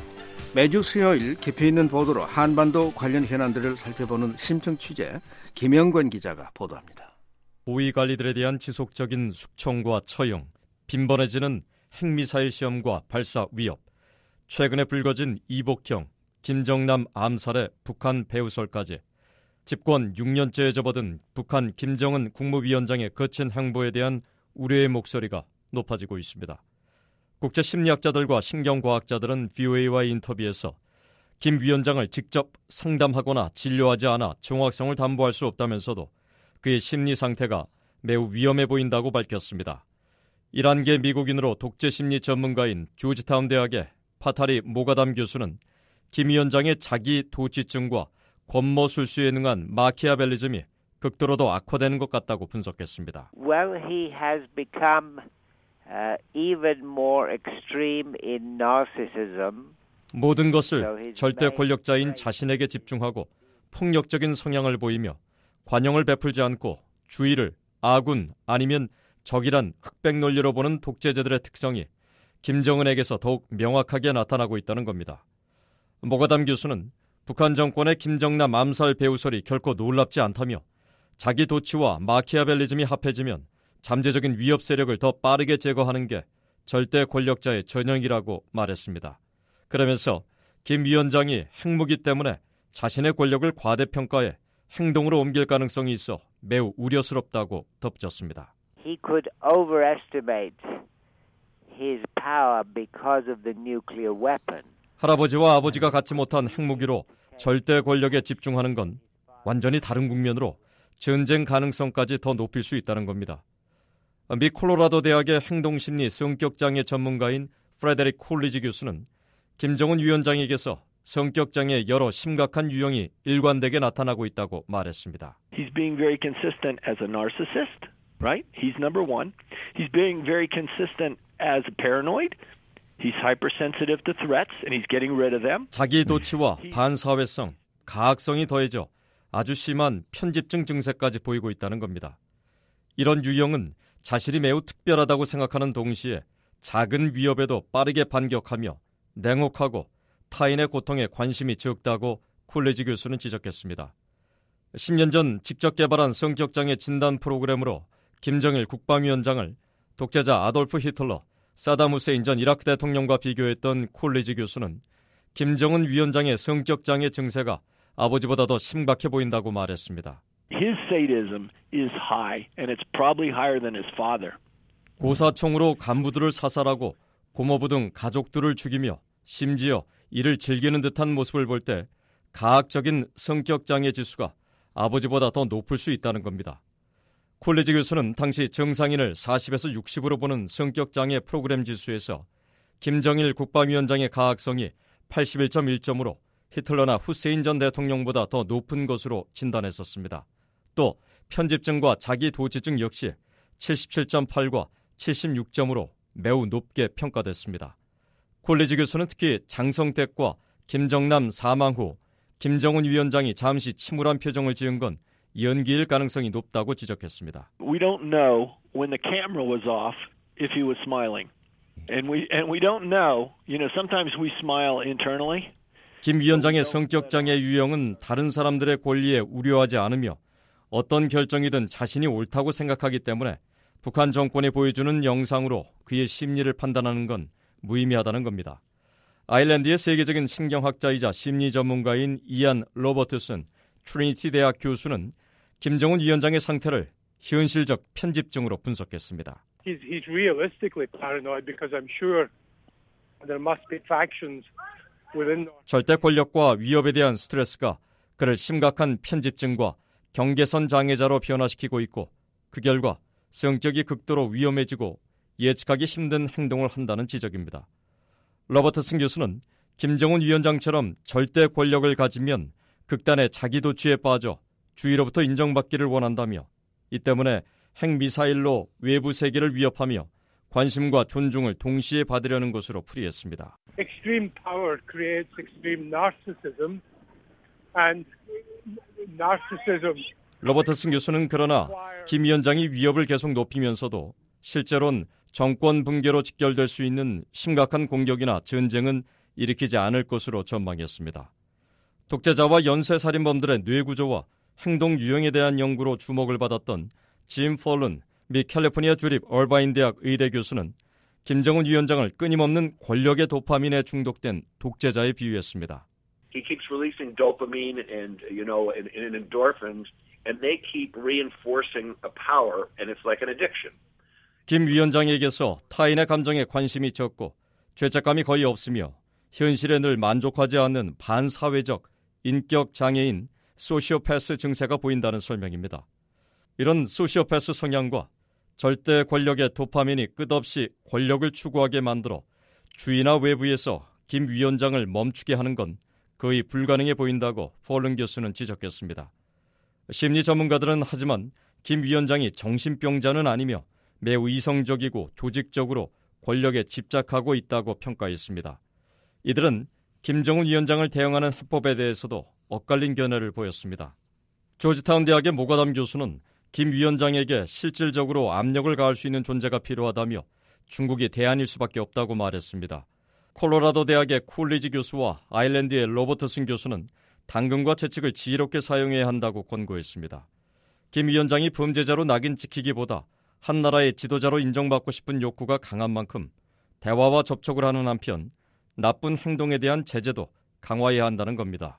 매주 수요일 깊이 있는 보도로 한반도 관련 현안들을 살펴보는 심층 취재, 김영권 기자가 보도합니다. 고위관리들에 대한 지속적인 숙청과 처형, 빈번해지는 핵미사일 시험과 발사 위협, 최근에 불거진 이복형, 김정남 암살의 북한 배후설까지 집권 6년째에 접어든 북한 김정은 국무위원장의 거친 행보에 대한 우려의 목소리가 높아지고 있습니다. 국제심리학자들과 신경과학자들은 VOA와의 인터뷰에서 김 위원장을 직접 상담하거나 진료하지 않아 정확성을 담보할 수 없다면서도 그의 심리 상태가 매우 위험해 보인다고 밝혔습니다. 11개 미국인으로 독재심리 전문가인 조지타운 대학의 파타리 모가담 교수는 김 위원장의 자기 도취증과 권모술수에 능한 마키아벨리즘이 극도로 더 악화되는 것 같다고 분석했습니다. Well, he has become even more extreme in narcissism. 모든 것을 절대 권력자인 자신에게 집중하고 폭력적인 성향을 보이며 관용을 베풀지 않고 주의를 아군 아니면 적이란 흑백 논리로 보는 독재자들의 특성이 김정은에게서 더욱 명확하게 나타나고 있다는 겁니다. 모가담 교수는 북한 정권의 김정남 암살 배후설이 결코 놀랍지 않다며 자기 도취와 마키아벨리즘이 합해지면 잠재적인 위협 세력을 더 빠르게 제거하는 게 절대 권력자의 전형이라고 말했습니다. 그러면서 김 위원장이 핵무기 때문에 자신의 권력을 과대평가해 행동으로 옮길 가능성이 있어 매우 우려스럽다고 덧붙였습니다. He could overestimate his power because of the nuclear weapon. 할아버지와 아버지가 갖지 못한 핵무기로 절대 권력에 집중하는 건 완전히 다른 국면으로 전쟁 가능성까지 더 높일 수 있다는 겁니다. 미 콜로라도 대학의 행동심리 성격장애 전문가인 프레데릭 콜리지 교수는 김정은 위원장에게서 성격장애의 여러 심각한 유형이 일관되게 나타나고 있다고 말했습니다. He's being very consistent as a narcissist, right? He's number one. He's being very consistent as a paranoid. He's hypersensitive to threats and he's getting rid of them. 자기 도취와 반사회성, 가학성이 더해져 아주 심한 편집증 증세까지 보이고 있다는 겁니다. 이런 유형은 자신이 매우 특별하다고 생각하는 동시에 작은 위협에도 빠르게 반격하며 냉혹하고 타인의 고통에 관심이 적다고 콜리지 교수는 지적했습니다. 10년 전 직접 개발한 성격장애 진단 프로그램으로 김정일 국방위원장을 독재자 아돌프 히틀러, 사담 후세인 전 이라크 대통령과 비교했던 콜리지 교수는 김정은 위원장의 성격장애 증세가 아버지보다 더 심각해 보인다고 말했습니다. His sadism is high and it's probably higher than his father. 고사총으로 간부들을 사살하고 고모부 등 가족들을 죽이며 심지어 이를 즐기는 듯한 모습을 볼 때 가학적인 성격장애 지수가 아버지보다 더 높을 수 있다는 겁니다. 콜리지 교수는 당시 정상인을 40에서 60으로 보는 성격장애 프로그램 지수에서 김정일 국방위원장의 가학성이 81.1점으로 히틀러나 후세인 전 대통령보다 더 높은 것으로 진단했었습니다. 또 편집증과 자기 도취증 역시 77.8과 76점으로 매우 높게 평가됐습니다. 콜리지 교수는 특히 장성택과 김정남 사망 후 김정은 위원장이 잠시 침울한 표정을 지은 건 연기일 가능성이 높다고 지적했습니다. We don't know when the camera was off if he was smiling. And we don't know, sometimes we smile internally. 김 위원장의 성격장애 유형은 다른 사람들의 권리에 우려하지 않으며 어떤 결정이든 자신이 옳다고 생각하기 때문에 북한 정권이 보여주는 영상으로 그의 심리를 판단하는 건 무의미하다는 겁니다. 아일랜드의 세계적인 신경학자이자 심리 전문가인 이안 로버트슨 트리니티 대학 교수는 김정은 위원장의 상태를 현실적 편집증으로 분석했습니다. He's realistically paranoid because I'm sure there must be factions within. 절대 권력과 위협에 대한 스트레스가 그를 심각한 편집증과 경계선 장애자로 변화시키고 있고 그 결과 성격이 극도로 위험해지고 예측하기 힘든 행동을 한다는 지적입니다. 로버트슨 교수는 김정은 위원장처럼 절대 권력을 가지면 극단의 자기도취에 빠져 주위로부터 인정받기를 원한다며 이 때문에 핵미사일로 외부 세계를 위협하며 관심과 존중을 동시에 받으려는 것으로 풀이했습니다. Extreme power creates extreme narcissism, and narcissism. 로버트슨 교수는 그러나 김 위원장이 위협을 계속 높이면서도 실제로는 정권 붕괴로 직결될 수 있는 심각한 공격이나 전쟁은 일으키지 않을 것으로 전망했습니다. 독재자와 연쇄살인범들의 뇌구조와 행동 유형에 대한 연구로 주목을 받았던 짐 폴런 미 캘리포니아 주립 얼바인 대학 의대 교수는 김정은 위원장을 끊임없는 권력의 도파민에 중독된 독재자에 비유했습니다. He keeps releasing dopamine and endorphins, and they keep reinforcing a power, and it's like an addiction. 김 위원장에게서 타인의 감정에 관심이 적고 죄책감이 거의 없으며 현실에 늘 만족하지 않는 반사회적 인격 장애인 소시오패스 증세가 보인다는 설명입니다. 이런 소시오패스 성향과 절대 권력의 도파민이 끝없이 권력을 추구하게 만들어 주위나 외부에서 김 위원장을 멈추게 하는 건 거의 불가능해 보인다고 폴런 교수는 지적했습니다. 심리 전문가들은 하지만 김 위원장이 정신병자는 아니며 매우 이성적이고 조직적으로 권력에 집착하고 있다고 평가했습니다. 이들은 김정은 위원장을 대응하는 해법에 대해서도 엇갈린 견해를 보였습니다. 조지타운 대학의 모가담 교수는 김 위원장에게 실질적으로 압력을 가할 수 있는 존재가 필요하다며 중국이 대안일 수밖에 없다고 말했습니다. 콜로라도 대학의 쿨리지 교수와 아일랜드의 로버트슨 교수는 당근과 채찍을 지혜롭게 사용해야 한다고 권고했습니다. 김 위원장이 범죄자로 낙인 찍히기보다 한 나라의 지도자로 인정받고 싶은 욕구가 강한 만큼 대화와 접촉을 하는 한편 나쁜 행동에 대한 제재도 강화해야 한다는 겁니다.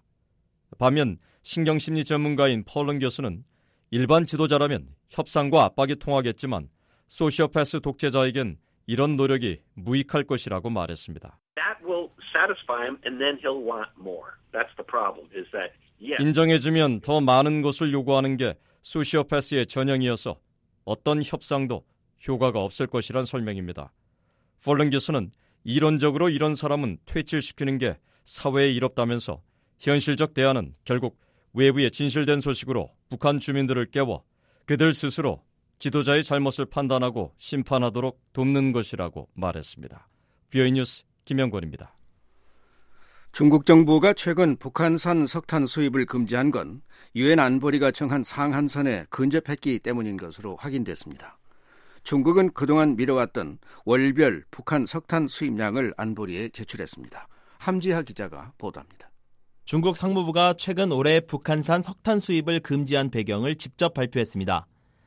반면 신경심리 전문가인 폴런 교수는 일반 지도자라면 협상과 압박이 통하겠지만 소시오패스 독재자에겐 이런 노력이 무익할 것이라고 말했습니다. That will satisfy him, and then he'll want more. That's the problem. Is that yes. 인정해주면 더 많은 것을 요구하는 게 소시오패스의 전형이어서 어떤 협상도 효과가 없을 것이란 설명입니다. 폴런 교수는 이론적으로 이런 사람은 퇴출시키는 게 사회에 이롭다면서 현실적 대안은 결국 외부의 진실된 소식으로 북한 주민들을 깨워 그들 스스로 지도자의 잘못을 판단하고 심판하도록 돕는 것이라고 말했습니다. VOA 뉴스 김영권입니다. 중국 정부가 최근 북한산 석탄 수입을 금지한 건 유엔 안보리가 정한 상한선에 근접했기 때문인 것으로 확인됐습니다. 중국은 그동안 미뤄왔던 월별 북한 석탄 수입량을 안보리에 제출했습니다. 함지하 기자가 보도합니다. 중국 상무부가 최근 올해 북한산 석탄 수입을 금지한 배경을 직접 발표했습니다.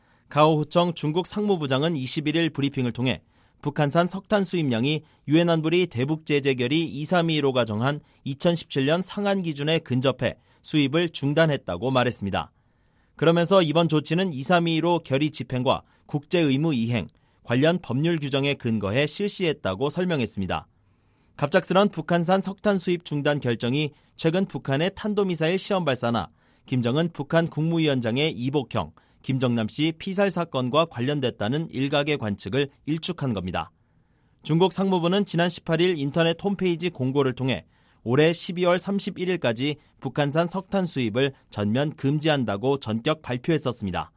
가오후청 중국 상무부장은 21일 브리핑을 통해 북한산 석탄 수입량이 유엔 안보리 대북제재결의 2325가 정한 2017년 상한 기준에 근접해 수입을 중단했다고 말했습니다. 그러면서 이번 조치는 2325 결의 집행과 국제의무 이행, 관련 법률 규정에 근거해 실시했다고 설명했습니다. 갑작스런 북한산 석탄 수입 중단 결정이 최근 북한의 탄도미사일 시험 발사나 김정은 북한 국무위원장의 이복형, 김정남 씨 피살 사건과 관련됐다는 일각의 관측을 일축한 겁니다. 중국 상무부는 지난 18일 인터넷 홈페이지 공고를 통해 올해 12월 31일까지 북한산 석탄 수입을 전면 금지한다고 전격 발표했었습니다.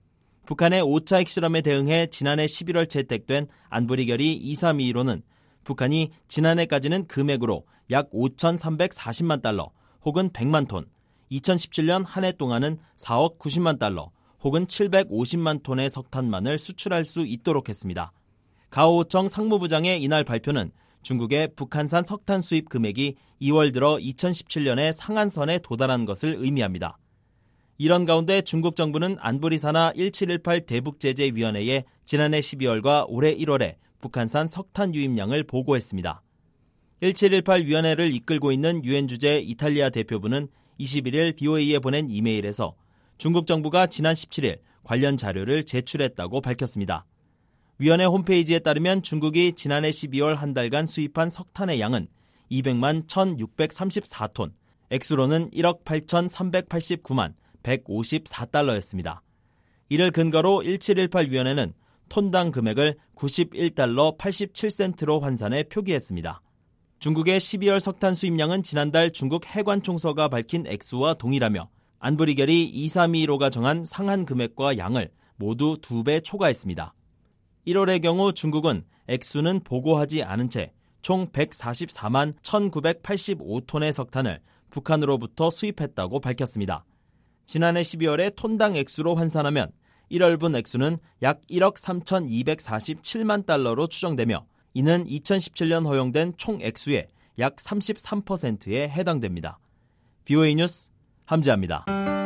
북한의 5차 핵실험에 대응해 지난해 11월 채택된 안보리 결의 2321호는 북한이 지난해까지는 금액으로 약 5,340만 달러 혹은 100만 톤, 2017년 한 해 동안은 4억 90만 달러 혹은 750만 톤의 석탄만을 수출할 수 있도록 했습니다. 가오호청 상무부장의 이날 발표는 중국의 북한산 석탄 수입 금액이 2월 들어 2017년에 상한선에 도달한 것을 의미합니다. 이런 가운데 중국 정부는 안보리 산하 1718 대북제재위원회에 지난해 12월과 올해 1월에 북한산 석탄 유입량을 보고했습니다. 1718위원회를 이끌고 있는 유엔 주재 이탈리아 대표부는 21일 BOA에 보낸 이메일에서 중국 정부가 지난 17일 관련 자료를 제출했다고 밝혔습니다. 위원회 홈페이지에 따르면 중국이 지난해 12월 한 달간 수입한 석탄의 양은 200만 1,634톤, 액수로는 1억 8,389만 154달러였습니다. 이를 근거로 1718위원회는 톤당 금액을 91달러 87센트로 환산해 표기했습니다. 중국의 12월 석탄 수입량은 지난달 중국 해관총서가 밝힌 액수와 동일하며 안보리결이 2325가 정한 상한 금액과 양을 모두 2배 초과했습니다. 1월의 경우 중국은 액수는 보고하지 않은 채 총 144만 1985톤의 석탄을 북한으로부터 수입했다고 밝혔습니다. 지난해 12월에 톤당 액수로 환산하면 1월분 액수는 약 1억 3,247만 달러로 추정되며 이는 2017년 허용된 총 액수의 약 33%에 해당됩니다. BOA 뉴스 함지아입니다.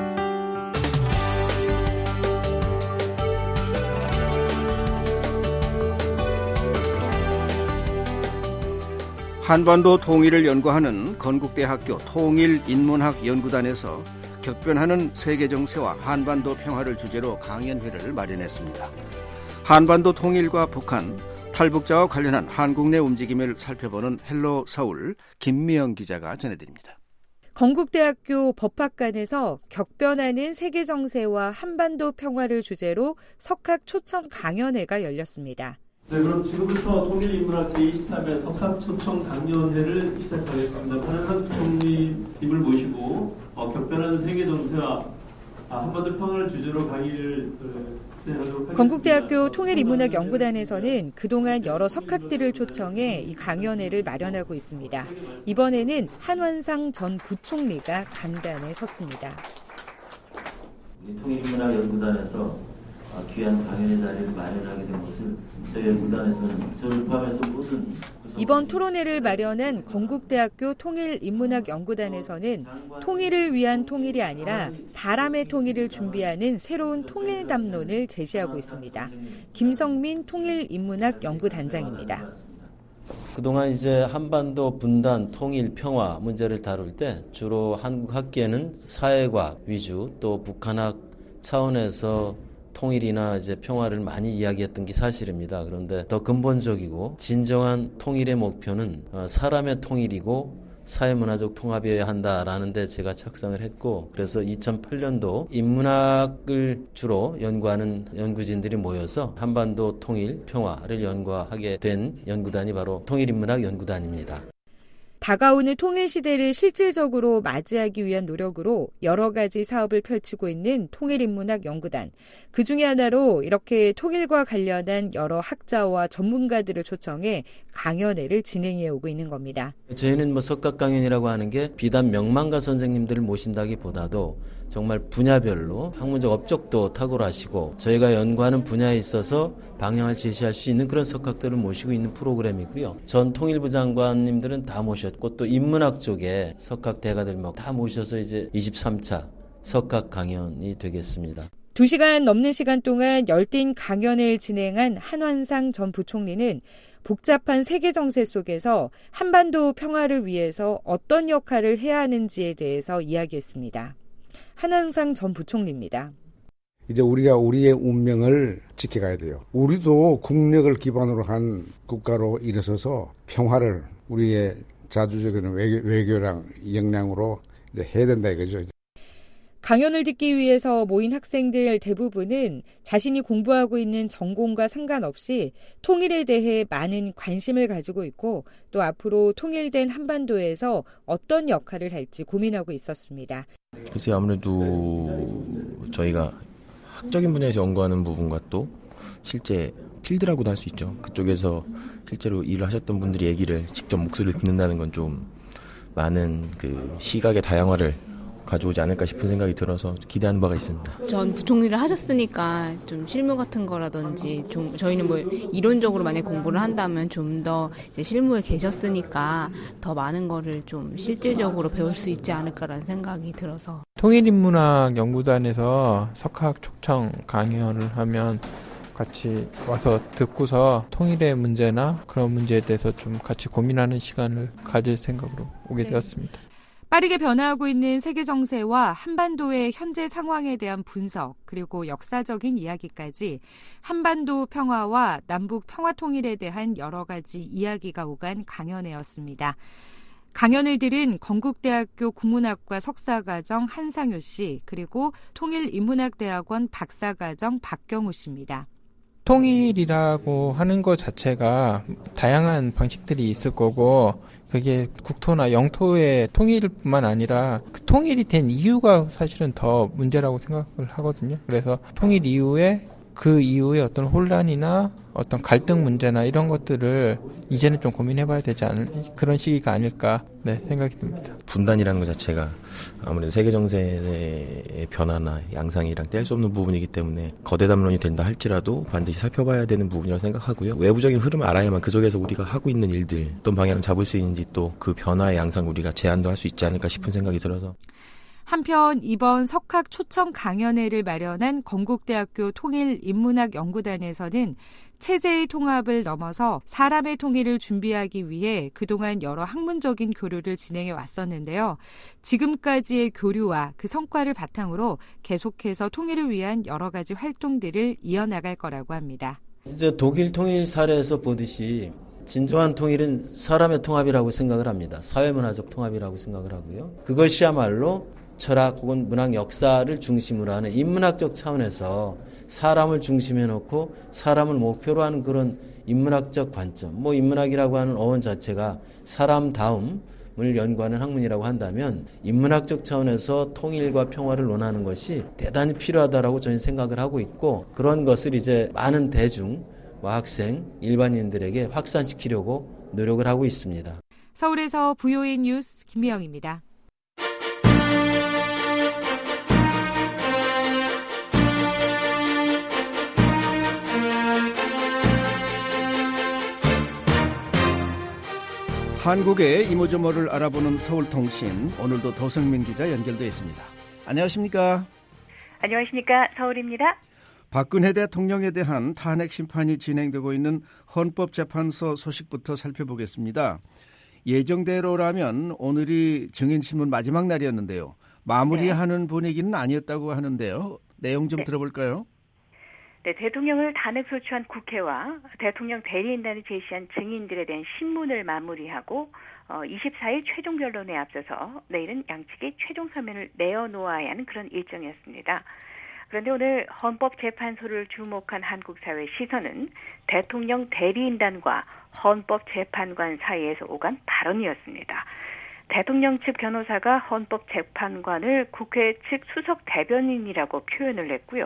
한반도 통일을 연구하는 건국대학교 통일인문학연구단에서 격변하는 세계 정세와 한반도 평화를 주제로 강연회를 마련했습니다. 한반도 통일과 북한, 탈북자와 관련한 한국 내 움직임을 살펴보는 헬로 서울 김미영 기자가 전해드립니다. 건국대학교 법학관에서 격변하는 세계 정세와 한반도 평화를 주제로 석학 초청 강연회가 열렸습니다. 네, 그럼 지금부터 통일인문학 제23회 석학 초청 강연회를 시작하겠습니다.潘한상 총리님을 모시고 격변하는 세계 정세와 한반도 평화를 주제로 강의를 진행하도록 하겠습니다. 건국대학교 통일인문학연구단에서는 그동안 여러 석학들을 초청해 이 강연회를 마련하고 있습니다. 이번에는 한완상 전 부총리가 강단에 섰습니다. 통일인문학연구단에서 귀한 강연의 자리를 마련하게 된 것을 저희 연구단에서는 저를 포함해서 모든 이번 토론회를 마련한 건국대학교 통일인문학연구단에서는 통일을 위한 통일이 아니라 사람의 통일을 준비하는 새로운 통일 담론을 제시하고 있습니다. 김성민 통일인문학연구단장입니다. 그동안 이제 한반도 분단, 통일, 평화 문제를 다룰 때 주로 한국 학계는 사회과학 위주 또 북한학 차원에서 통일이나 이제 평화를 많이 이야기했던 게 사실입니다. 그런데 더 근본적이고 진정한 통일의 목표는 사람의 통일이고 사회문화적 통합이어야 한다라는 데 제가 착상을 했고 그래서 2008년도 인문학을 주로 연구하는 연구진들이 모여서 한반도 통일, 평화를 연구하게 된 연구단이 바로 통일인문학연구단입니다. 다가오는 통일시대를 실질적으로 맞이하기 위한 노력으로 여러 가지 사업을 펼치고 있는 통일인문학연구단. 그중에 하나로 이렇게 통일과 관련한 여러 학자와 전문가들을 초청해 강연회를 진행해 오고 있는 겁니다. 저희는 석학 강연이라고 하는 게 비단 명망가 선생님들을 모신다기보다도 정말 분야별로 학문적 업적도 탁월하시고 저희가 연구하는 분야에 있어서 방향을 제시할 수 있는 그런 석학들을 모시고 있는 프로그램이고요. 전 통일부 장관님들은 다 모셨고 또 인문학 쪽에 석학 대가들 다 모셔서 이제 23차 석학 강연이 되겠습니다. 2시간 넘는 시간 동안 열띤 강연을 진행한 한완상 전 부총리는 복잡한 세계 정세 속에서 한반도 평화를 위해서 어떤 역할을 해야 하는지에 대해서 이야기했습니다. 한완상 전 부총리입니다. 이제 우리가 우리의 운명을 지켜가야 돼요. 우리도 국력을 기반으로 한 국가로 일어서서 평화를 우리의 자주적인 외교랑 역량으로 이제 해야 된다 이거죠. 강연을 듣기 위해서 모인 학생들 대부분은 자신이 공부하고 있는 전공과 상관없이 통일에 대해 많은 관심을 가지고 있고 또 앞으로 통일된 한반도에서 어떤 역할을 할지 고민하고 있었습니다. 글쎄요, 아무래도 저희가 학적인 분야에서 연구하는 부분과 또 실제 필드라고도 할 수 있죠. 그쪽에서 실제로 일을 하셨던 분들이 얘기를 직접 목소리를 듣는다는 건 좀 많은 그 시각의 다양화를 가져오지 않을까 싶은 생각이 들어서 기대하는 바가 있습니다. 전 부총리를 하셨으니까 좀 실무 같은 거라든지 좀 저희는 뭐 이론적으로 만약 공부를 한다면 좀 더 이제 실무에 계셨으니까 더 많은 거를 좀 실질적으로 배울 수 있지 않을까라는 생각이 들어서 통일인문학연구단에서 석학 초청 강연을 하면 같이 와서 듣고서 통일의 문제나 그런 문제에 대해서 좀 같이 고민하는 시간을 가질 생각으로 오게 되었습니다. 빠르게 변화하고 있는 세계 정세와 한반도의 현재 상황에 대한 분석 그리고 역사적인 이야기까지 한반도 평화와 남북 평화 통일에 대한 여러 가지 이야기가 오간 강연회였습니다. 강연을 들은 건국대학교 국문학과 석사과정 한상효 씨 그리고 통일인문학대학원 박사과정 박경우 씨입니다. 통일이라고 하는 것 자체가 다양한 방식들이 있을 거고 그게 국토나 영토의 통일뿐만 아니라 그 통일이 된 이유가 사실은 더 문제라고 생각을 하거든요. 그래서 통일 이후에 그 이후에 어떤 혼란이나 어떤 갈등 문제나 이런 것들을 이제는 좀 고민해봐야 되지 않을 그런 시기가 아닐까 생각이 듭니다. 분단이라는 것 자체가 아무래도 세계 정세의 변화나 양상이랑 뗄 수 없는 부분이기 때문에 거대 담론이 된다 할지라도 반드시 살펴봐야 되는 부분이라고 생각하고요. 외부적인 흐름을 알아야만 그 속에서 우리가 하고 있는 일들 어떤 방향을 잡을 수 있는지 또 그 변화의 양상 우리가 제한도 할 수 있지 않을까 싶은 생각이 들어서 한편 이번 석학 초청 강연회를 마련한 건국대학교 통일인문학연구단에서는 체제의 통합을 넘어서 사람의 통일을 준비하기 위해 그동안 여러 학문적인 교류를 진행해 왔었는데요. 지금까지의 교류와 그 성과를 바탕으로 계속해서 통일을 위한 여러 가지 활동들을 이어나갈 거라고 합니다. 이제 독일 통일 사례에서 보듯이 진정한 통일은 사람의 통합이라고 생각을 합니다. 사회문화적 통합이라고 생각을 하고요. 그것이야말로 철학 혹은 문학 역사를 중심으로 하는 인문학적 차원에서 사람을 중심에 놓고 사람을 목표로 하는 그런 인문학적 관점, 인문학이라고 하는 어원 자체가 사람다움을 연구하는 학문이라고 한다면 인문학적 차원에서 통일과 평화를 논하는 것이 대단히 필요하다라고 저는 생각을 하고 있고 그런 것을 이제 많은 대중, 학생, 일반인들에게 확산시키려고 노력을 하고 있습니다. 서울에서 VOA 뉴스 김미영입니다. 한국의 이모저모를 알아보는 서울통신, 오늘도 도성민 기자 연결되어 있습니다. 안녕하십니까? 안녕하십니까? 서울입니다. 박근혜 대통령에 대한 탄핵 심판이 진행되고 있는 헌법재판소 소식부터 살펴보겠습니다. 예정대로라면 오늘이 증인신문 마지막 날이었는데요. 마무리하는 분위기는 아니었다고 하는데요. 내용 좀 들어볼까요? 네, 대통령을 탄핵 소추한 국회와 대통령 대리인단이 제시한 증인들에 대한 신문을 마무리하고 24일 최종 변론에 앞서서 내일은 양측이 최종 서면을 내어놓아야 하는 그런 일정이었습니다. 그런데 오늘 헌법재판소를 주목한 한국 사회 시선은 대통령 대리인단과 헌법재판관 사이에서 오간 발언이었습니다. 대통령 측 변호사가 헌법재판관을 국회 측 수석 대변인이라고 표현을 했고요.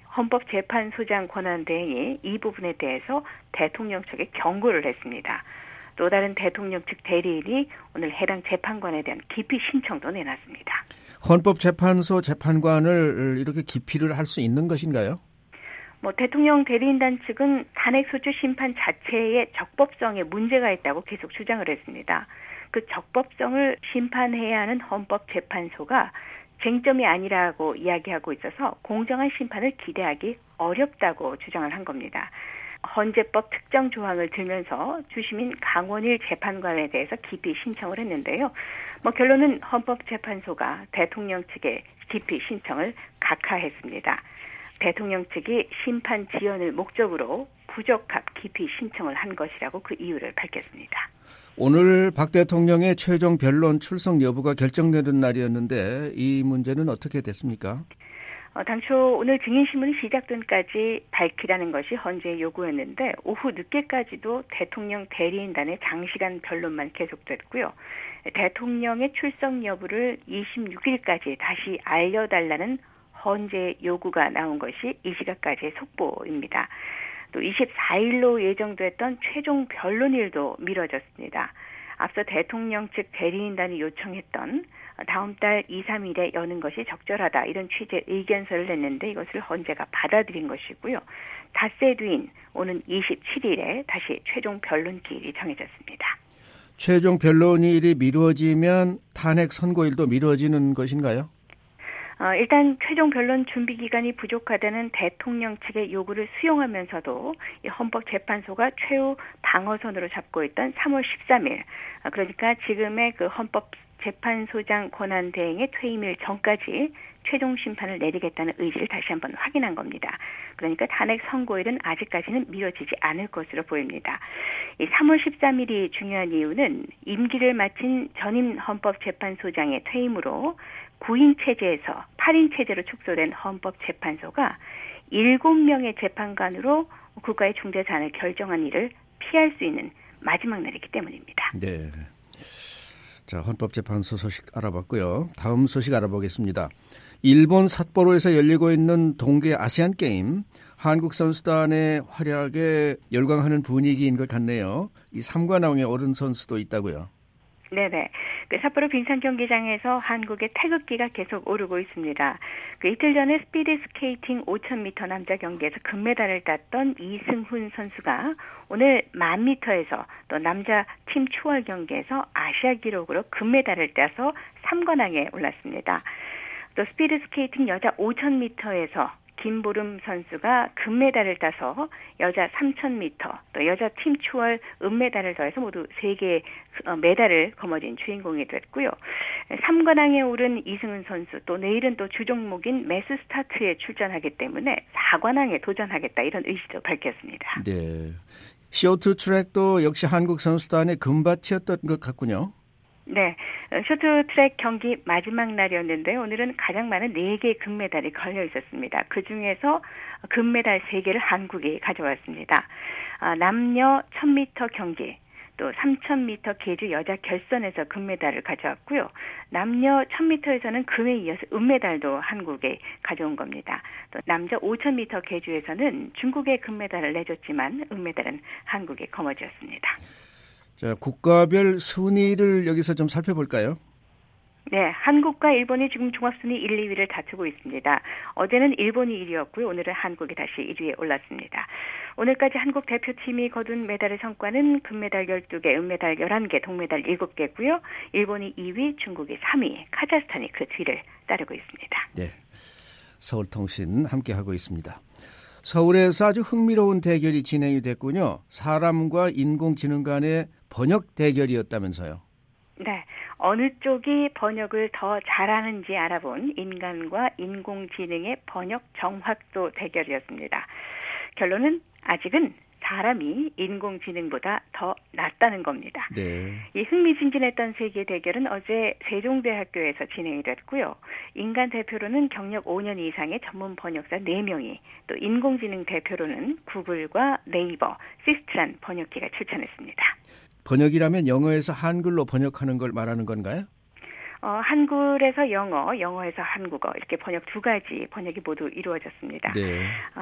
헌법재판소장 권한대행이 이 부분에 대해서 대통령 측에 경고를 했습니다. 또 다른 대통령 측 대리인이 오늘 해당 재판관에 대한 기피 신청도 내놨습니다. 헌법재판소 재판관을 이렇게 기피를 할 수 있는 것인가요? 대통령 대리인단 측은 탄핵소추 심판 자체의 적법성에 문제가 있다고 계속 주장을 했습니다. 그 적법성을 심판해야 하는 헌법재판소가 쟁점이 아니라고 이야기하고 있어서 공정한 심판을 기대하기 어렵다고 주장을 한 겁니다. 헌재법 특정 조항을 들면서 주심인 강원일 재판관에 대해서 기피 신청을 했는데요. 결론은 헌법재판소가 대통령 측의 기피 신청을 각하했습니다. 대통령 측이 심판 지연을 목적으로 부적합 기피 신청을 한 것이라고 그 이유를 밝혔습니다. 오늘 박 대통령의 최종 변론 출석 여부가 결정되는 날이었는데 이 문제는 어떻게 됐습니까? 당초 오늘 증인신문이 시작된까지 밝히라는 것이 헌재의 요구였는데 오후 늦게까지도 대통령 대리인단의 장시간 변론만 계속됐고요. 대통령의 출석 여부를 26일까지 다시 알려달라는 헌재의 요구가 나온 것이 이 시각까지의 속보입니다. 또 24일로 예정됐던 최종 변론일도 미뤄졌습니다. 앞서 대통령 측 대리인단이 요청했던 다음 달 2, 3일에 여는 것이 적절하다 이런 취지의 의견서를 냈는데 이것을 헌재가 받아들인 것이고요. 닷새 뒤인 오는 27일에 다시 최종 변론기일이 정해졌습니다. 최종 변론일이 미뤄지면 탄핵 선고일도 미뤄지는 것인가요? 일단 최종 변론 준비 기간이 부족하다는 대통령 측의 요구를 수용하면서도 이 헌법재판소가 최후 방어선으로 잡고 있던 3월 13일, 그러니까 지금의 그 헌법재판소장 권한대행의 퇴임일 전까지 최종 심판을 내리겠다는 의지를 다시 한번 확인한 겁니다. 그러니까 탄핵 선고일은 아직까지는 미뤄지지 않을 것으로 보입니다. 이 3월 13일이 중요한 이유는 임기를 마친 전임 헌법재판소장의 퇴임으로 9인 체제에서 8인 체제로 축소된 헌법재판소가 7명의 재판관으로 국가의 중대 사안을 결정한 일을 피할 수 있는 마지막 날이기 때문입니다. 네. 자, 헌법재판소 소식 알아봤고요. 다음 소식 알아보겠습니다. 일본 삿포로에서 열리고 있는 동계 아시안 게임, 한국 선수단의 활약에 열광하는 분위기인 것 같네요. 이 3관왕에 오른 선수도 있다고요. 네네. 그 삿포로 빙상 경기장에서 한국의 태극기가 계속 오르고 있습니다. 그 이틀 전에 스피드 스케이팅 5,000m 남자 경기에서 금메달을 땄던 이승훈 선수가 오늘 10,000m에서 또 남자 팀 추월 경기에서 아시아 기록으로 금메달을 따서 3관왕에 올랐습니다. 또 스피드 스케이팅 여자 5,000m에서 김보름 선수가 금메달을 따서 여자 3,000m, 또 여자 팀 추월 은메달을 더해서 모두 3개의 메달을 거머쥔 주인공이 됐고요. 3관왕에 오른 이승훈 선수, 또 내일은 또 주종목인 매스 스타트에 출전하기 때문에 4관왕에 도전하겠다, 이런 의지도 밝혔습니다. 네, 쇼트 트랙도 역시 한국 선수단의 금밭이었던 것 같군요. 네, 쇼트트랙 경기 마지막 날이었는데 오늘은 가장 많은 4개의 금메달이 걸려 있었습니다. 그중에서 금메달 3개를 한국이 가져왔습니다. 남녀 1,000m 경기, 또 3,000m 계주 여자 결선에서 금메달을 가져왔고요. 남녀 1,000m에서는 금에 이어서 은메달도 한국에 가져온 겁니다. 또 남자 5,000m 계주에서는 중국에 금메달을 내줬지만 은메달은 한국에 거머쥐었습니다. 자, 국가별 순위를 여기서 좀 살펴볼까요? 네, 한국과 일본이 지금 종합순위 1, 2위를 다투고 있습니다. 어제는 일본이 1위였고요. 오늘은 한국이 다시 1위에 올랐습니다. 오늘까지 한국 대표팀이 거둔 메달의 성과는 금메달 12개, 은메달 11개, 동메달 7개고요. 일본이 2위, 중국이 3위, 카자흐스탄이 그 뒤를 따르고 있습니다. 네, 서울통신 함께하고 있습니다. 서울에서 아주 흥미로운 대결이 진행이 됐군요. 사람과 인공지능 간의 번역 대결이었다면서요. 네, 어느 쪽이 번역을 더 잘하는지 알아본 인간과 인공지능의 번역 정확도 대결이었습니다. 결론은 아직은 사람이 인공지능보다 더 낫다는 겁니다. 네. 이 흥미진진했던 세계 대결은 어제 세종대학교에서 진행이 됐고요. 인간 대표로는 경력 5년 이상의 전문 번역사 4명이, 또 인공지능 대표로는 구글과 네이버, 시스트란 번역기가 출전했습니다. 번역이라면 영어에서 한글로 번역하는 걸 말하는 건가요? 한글에서 영어, 영어에서 한국어, 이렇게 번역 2가지 번역이 모두 이루어졌습니다. 네.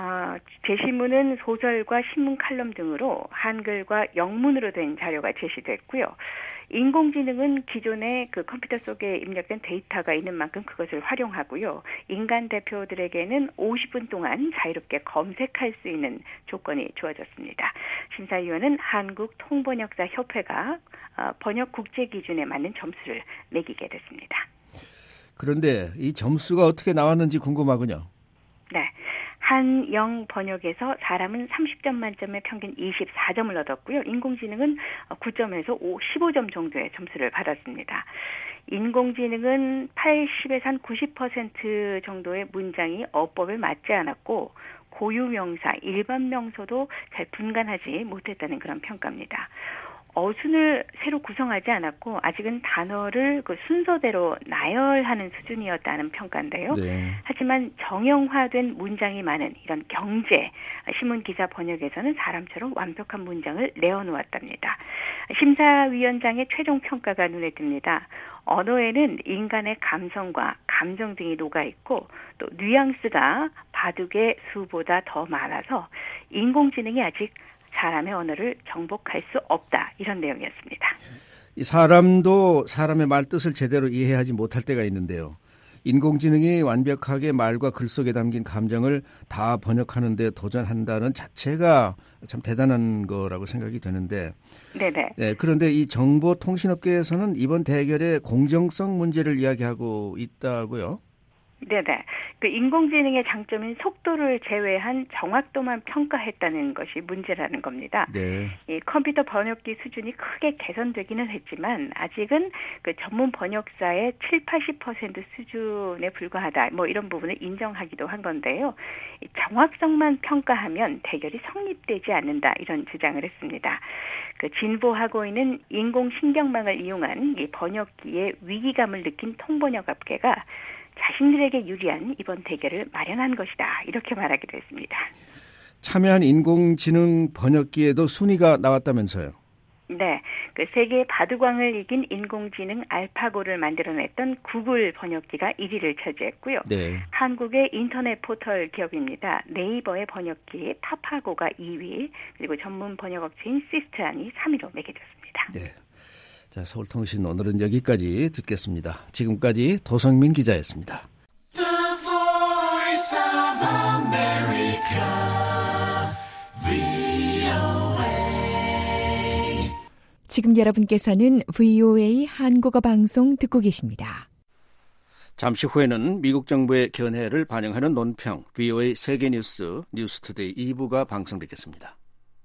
제시문은 소설과 신문 칼럼 등으로 한글과 영문으로 된 자료가 제시됐고요. 인공지능은 기존의 그 컴퓨터 속에 입력된 데이터가 있는 만큼 그것을 활용하고요. 인간 대표들에게는 50분 동안 자유롭게 검색할 수 있는 조건이 주어졌습니다. 심사위원은 한국통번역사협회가 번역 국제 기준에 맞는 점수를 매기게 됐습니다. 그런데 이 점수가 어떻게 나왔는지 궁금하군요. 네. 한영 번역에서 사람은 30점 만점에 평균 24점을 얻었고요. 인공지능은 9점에서 15점 정도의 점수를 받았습니다. 인공지능은 80에서 한 90% 정도의 문장이 어법에 맞지 않았고 고유명사, 일반 명소도 잘 분간하지 못했다는 그런 평가입니다. 어순을 새로 구성하지 않았고 아직은 단어를 그 순서대로 나열하는 수준이었다는 평가인데요. 네. 하지만 정형화된 문장이 많은 이런 경제, 신문기사 번역에서는 사람처럼 완벽한 문장을 내어놓았답니다. 심사위원장의 최종 평가가 눈에 띕니다. 언어에는 인간의 감성과 감정 등이 녹아있고 또 뉘앙스가 바둑의 수보다 더 많아서 인공지능이 아직 사람의 언어를 정복할 수 없다. 이런 내용이었습니다. 이 사람도 사람의 말뜻을 제대로 이해하지 못할 때가 있는데요. 인공지능이 완벽하게 말과 글 속에 담긴 감정을 다 번역하는 데 도전한다는 자체가 참 대단한 거라고 생각이 되는데 네네. 네, 그런데 이 정보통신업계에서는 이번 대결의 공정성 문제를 이야기하고 있다고요? 네네. 그 인공지능의 장점인 속도를 제외한 정확도만 평가했다는 것이 문제라는 겁니다. 네. 이 컴퓨터 번역기 수준이 크게 개선되기는 했지만 아직은 그 전문 번역사의 70-80% 수준에 불과하다. 뭐 이런 부분을 인정하기도 한 건데요. 이 정확성만 평가하면 대결이 성립되지 않는다. 이런 주장을 했습니다. 그 진보하고 있는 인공신경망을 이용한 이 번역기의 위기감을 느낀 통번역업계가 자신들에게 유리한 이번 대결을 마련한 것이다. 이렇게 말하기도 했습니다. 참여한 인공지능 번역기에도 순위가 나왔다면서요? 네. 그 세계 바둑왕을 이긴 인공지능 알파고를 만들어냈던 구글 번역기가 1위를 차지했고요. 네. 한국의 인터넷 포털 기업입니다. 네이버의 번역기 파파고가 2위, 그리고 전문 번역업체인 시스트안이 3위로 매겨졌습니다. 네. 자, 서울통신 오늘은 여기까지 듣겠습니다. 지금까지 도성민 기자였습니다. The Voice of America, VOA. 지금 여러분께서는 VOA 한국어 방송 듣고 계십니다. 잠시 후에는 미국 정부의 견해를 반영하는 논평, VOA 세계뉴스 뉴스투데이 2부가 방송되겠습니다.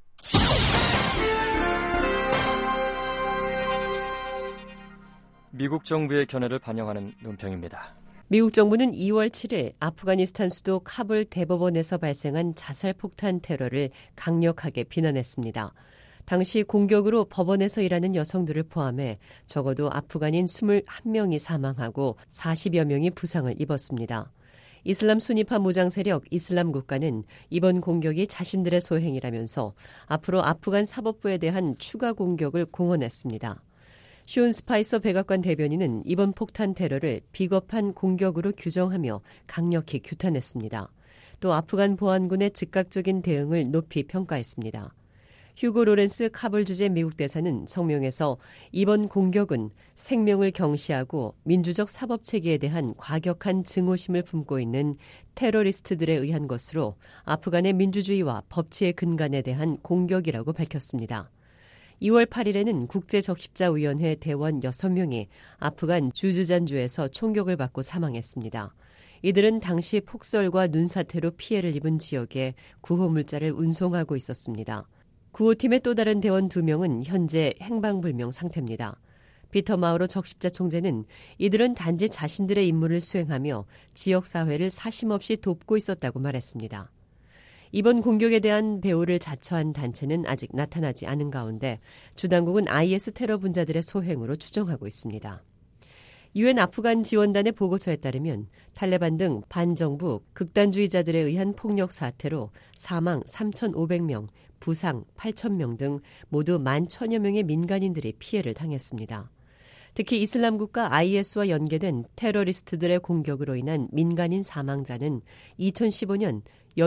미국 정부의 견해를 반영하는 논평입니다. 미국 정부는 2월 7일 아프가니스탄 수도 카불 대법원에서 발생한 자살폭탄 테러를 강력하게 비난했습니다. 당시 공격으로 법원에서 일하는 여성들을 포함해 적어도 아프간인 21명이 사망하고 40여 명이 부상을 입었습니다. 이슬람 순위파 무장 세력 이슬람 국가는 이번 공격이 자신들의 소행이라면서 앞으로 아프간 사법부에 대한 추가 공격을 공언했습니다. 슌 스파이서 백악관 대변인은 이번 폭탄 테러를 비겁한 공격으로 규정하며 강력히 규탄했습니다. 또 아프간 보안군의 즉각적인 대응을 높이 평가했습니다. 휴고 로렌스 카불 주재 미국 대사는 성명에서 이번 공격은 생명을 경시하고 민주적 사법체계에 대한 과격한 증오심을 품고 있는 테러리스트들에 의한 것으로 아프간의 민주주의와 법치의 근간에 대한 공격이라고 밝혔습니다. 2월 8일에는 국제적십자위원회 대원 6명이 아프간 주즈잔주에서 총격을 받고 사망했습니다. 이들은 당시 폭설과 눈사태로 피해를 입은 지역에 구호물자를 운송하고 있었습니다. 구호팀의 또 다른 대원 2명은 현재 행방불명 상태입니다. 피터 마우로 적십자 총재는 이들은 단지 자신들의 임무를 수행하며 지역사회를 사심없이 돕고 있었다고 말했습니다. 이번 공격에 대한 배후를 자처한 단체는 아직 나타나지 않은 가운데 주당국은 IS 테러 분자들의 소행으로 추정하고 있습니다. 유엔 아프간 지원단의 보고서에 따르면 탈레반 등 반정부 극단주의자들에 의한 폭력 사태로 사망 3,500명, 부상 8,000명 등 모두 11,000여 명의 민간인들이 피해를 당했습니다. 특히 이슬람 국가 IS와 연계된 테러리스트들의 공격으로 인한 민간인 사망자는 2015년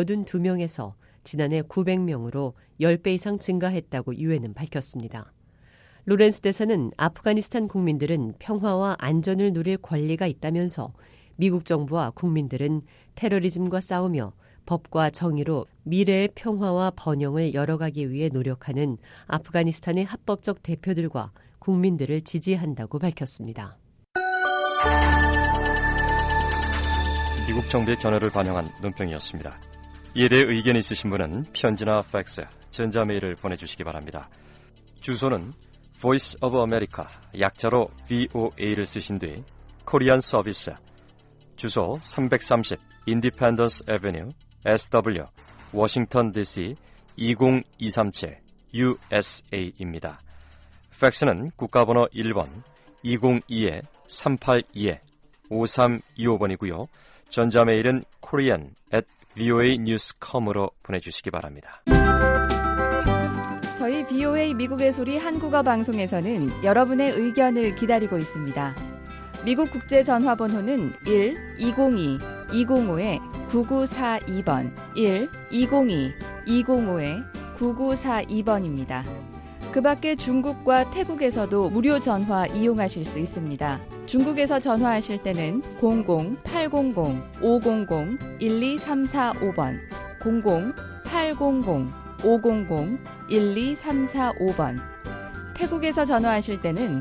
82명에서 지난해 900명으로 10배 이상 증가했다고 유엔은 밝혔습니다. 로렌스 대사는 아프가니스탄 국민들은 평화와 안전을 누릴 권리가 있다면서 미국 정부와 국민들은 테러리즘과 싸우며 법과 정의로 미래의 평화와 번영을 열어가기 위해 노력하는 아프가니스탄의 합법적 대표들과 국민들을 지지한다고 밝혔습니다. 미국 정부의 견해를 반영한 논평이었습니다. 이에 대해 의견이 있으신 분은 편지나 팩스, 전자메일을 보내주시기 바랍니다. 주소는 Voice of America, 약자로 VOA를 쓰신 뒤 코리안 서비스, 주소 330 Independence Avenue, SW, 워싱턴 DC 20237 USA입니다. 팩스는 국가번호 1번 202-382-5325번이고요. 전자메일은 korean@voanews.com으로 보내주시기 바랍니다. 저희 VOA 미국의 소리 한국어 방송에서는 여러분의 의견을 기다리고 있습니다. 미국 국제 전화번호는 1-202-205-9942번, 1-202-205-9942번입니다. 그 밖에 중국과 태국에서도 무료 전화 이용하실 수 있습니다. 중국에서 전화하실 때는 00-800-500-12345번, 00-800-500-12345번. 태국에서 전화하실 때는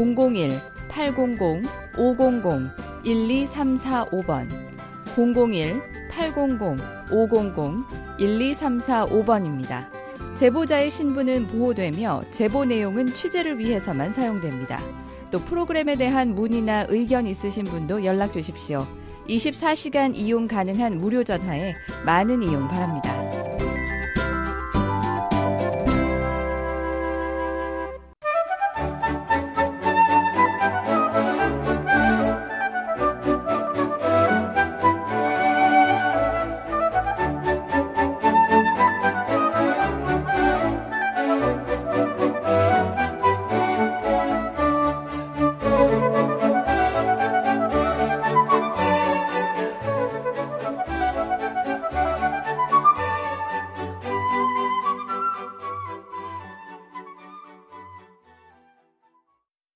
001-800-500-12345번, 001-800-500-12345번입니다. 제보자의 신분은 보호되며 제보 내용은 취재를 위해서만 사용됩니다. 또 프로그램에 대한 문의나 의견 있으신 분도 연락 주십시오. 24시간 이용 가능한 무료 전화에 많은 이용 바랍니다.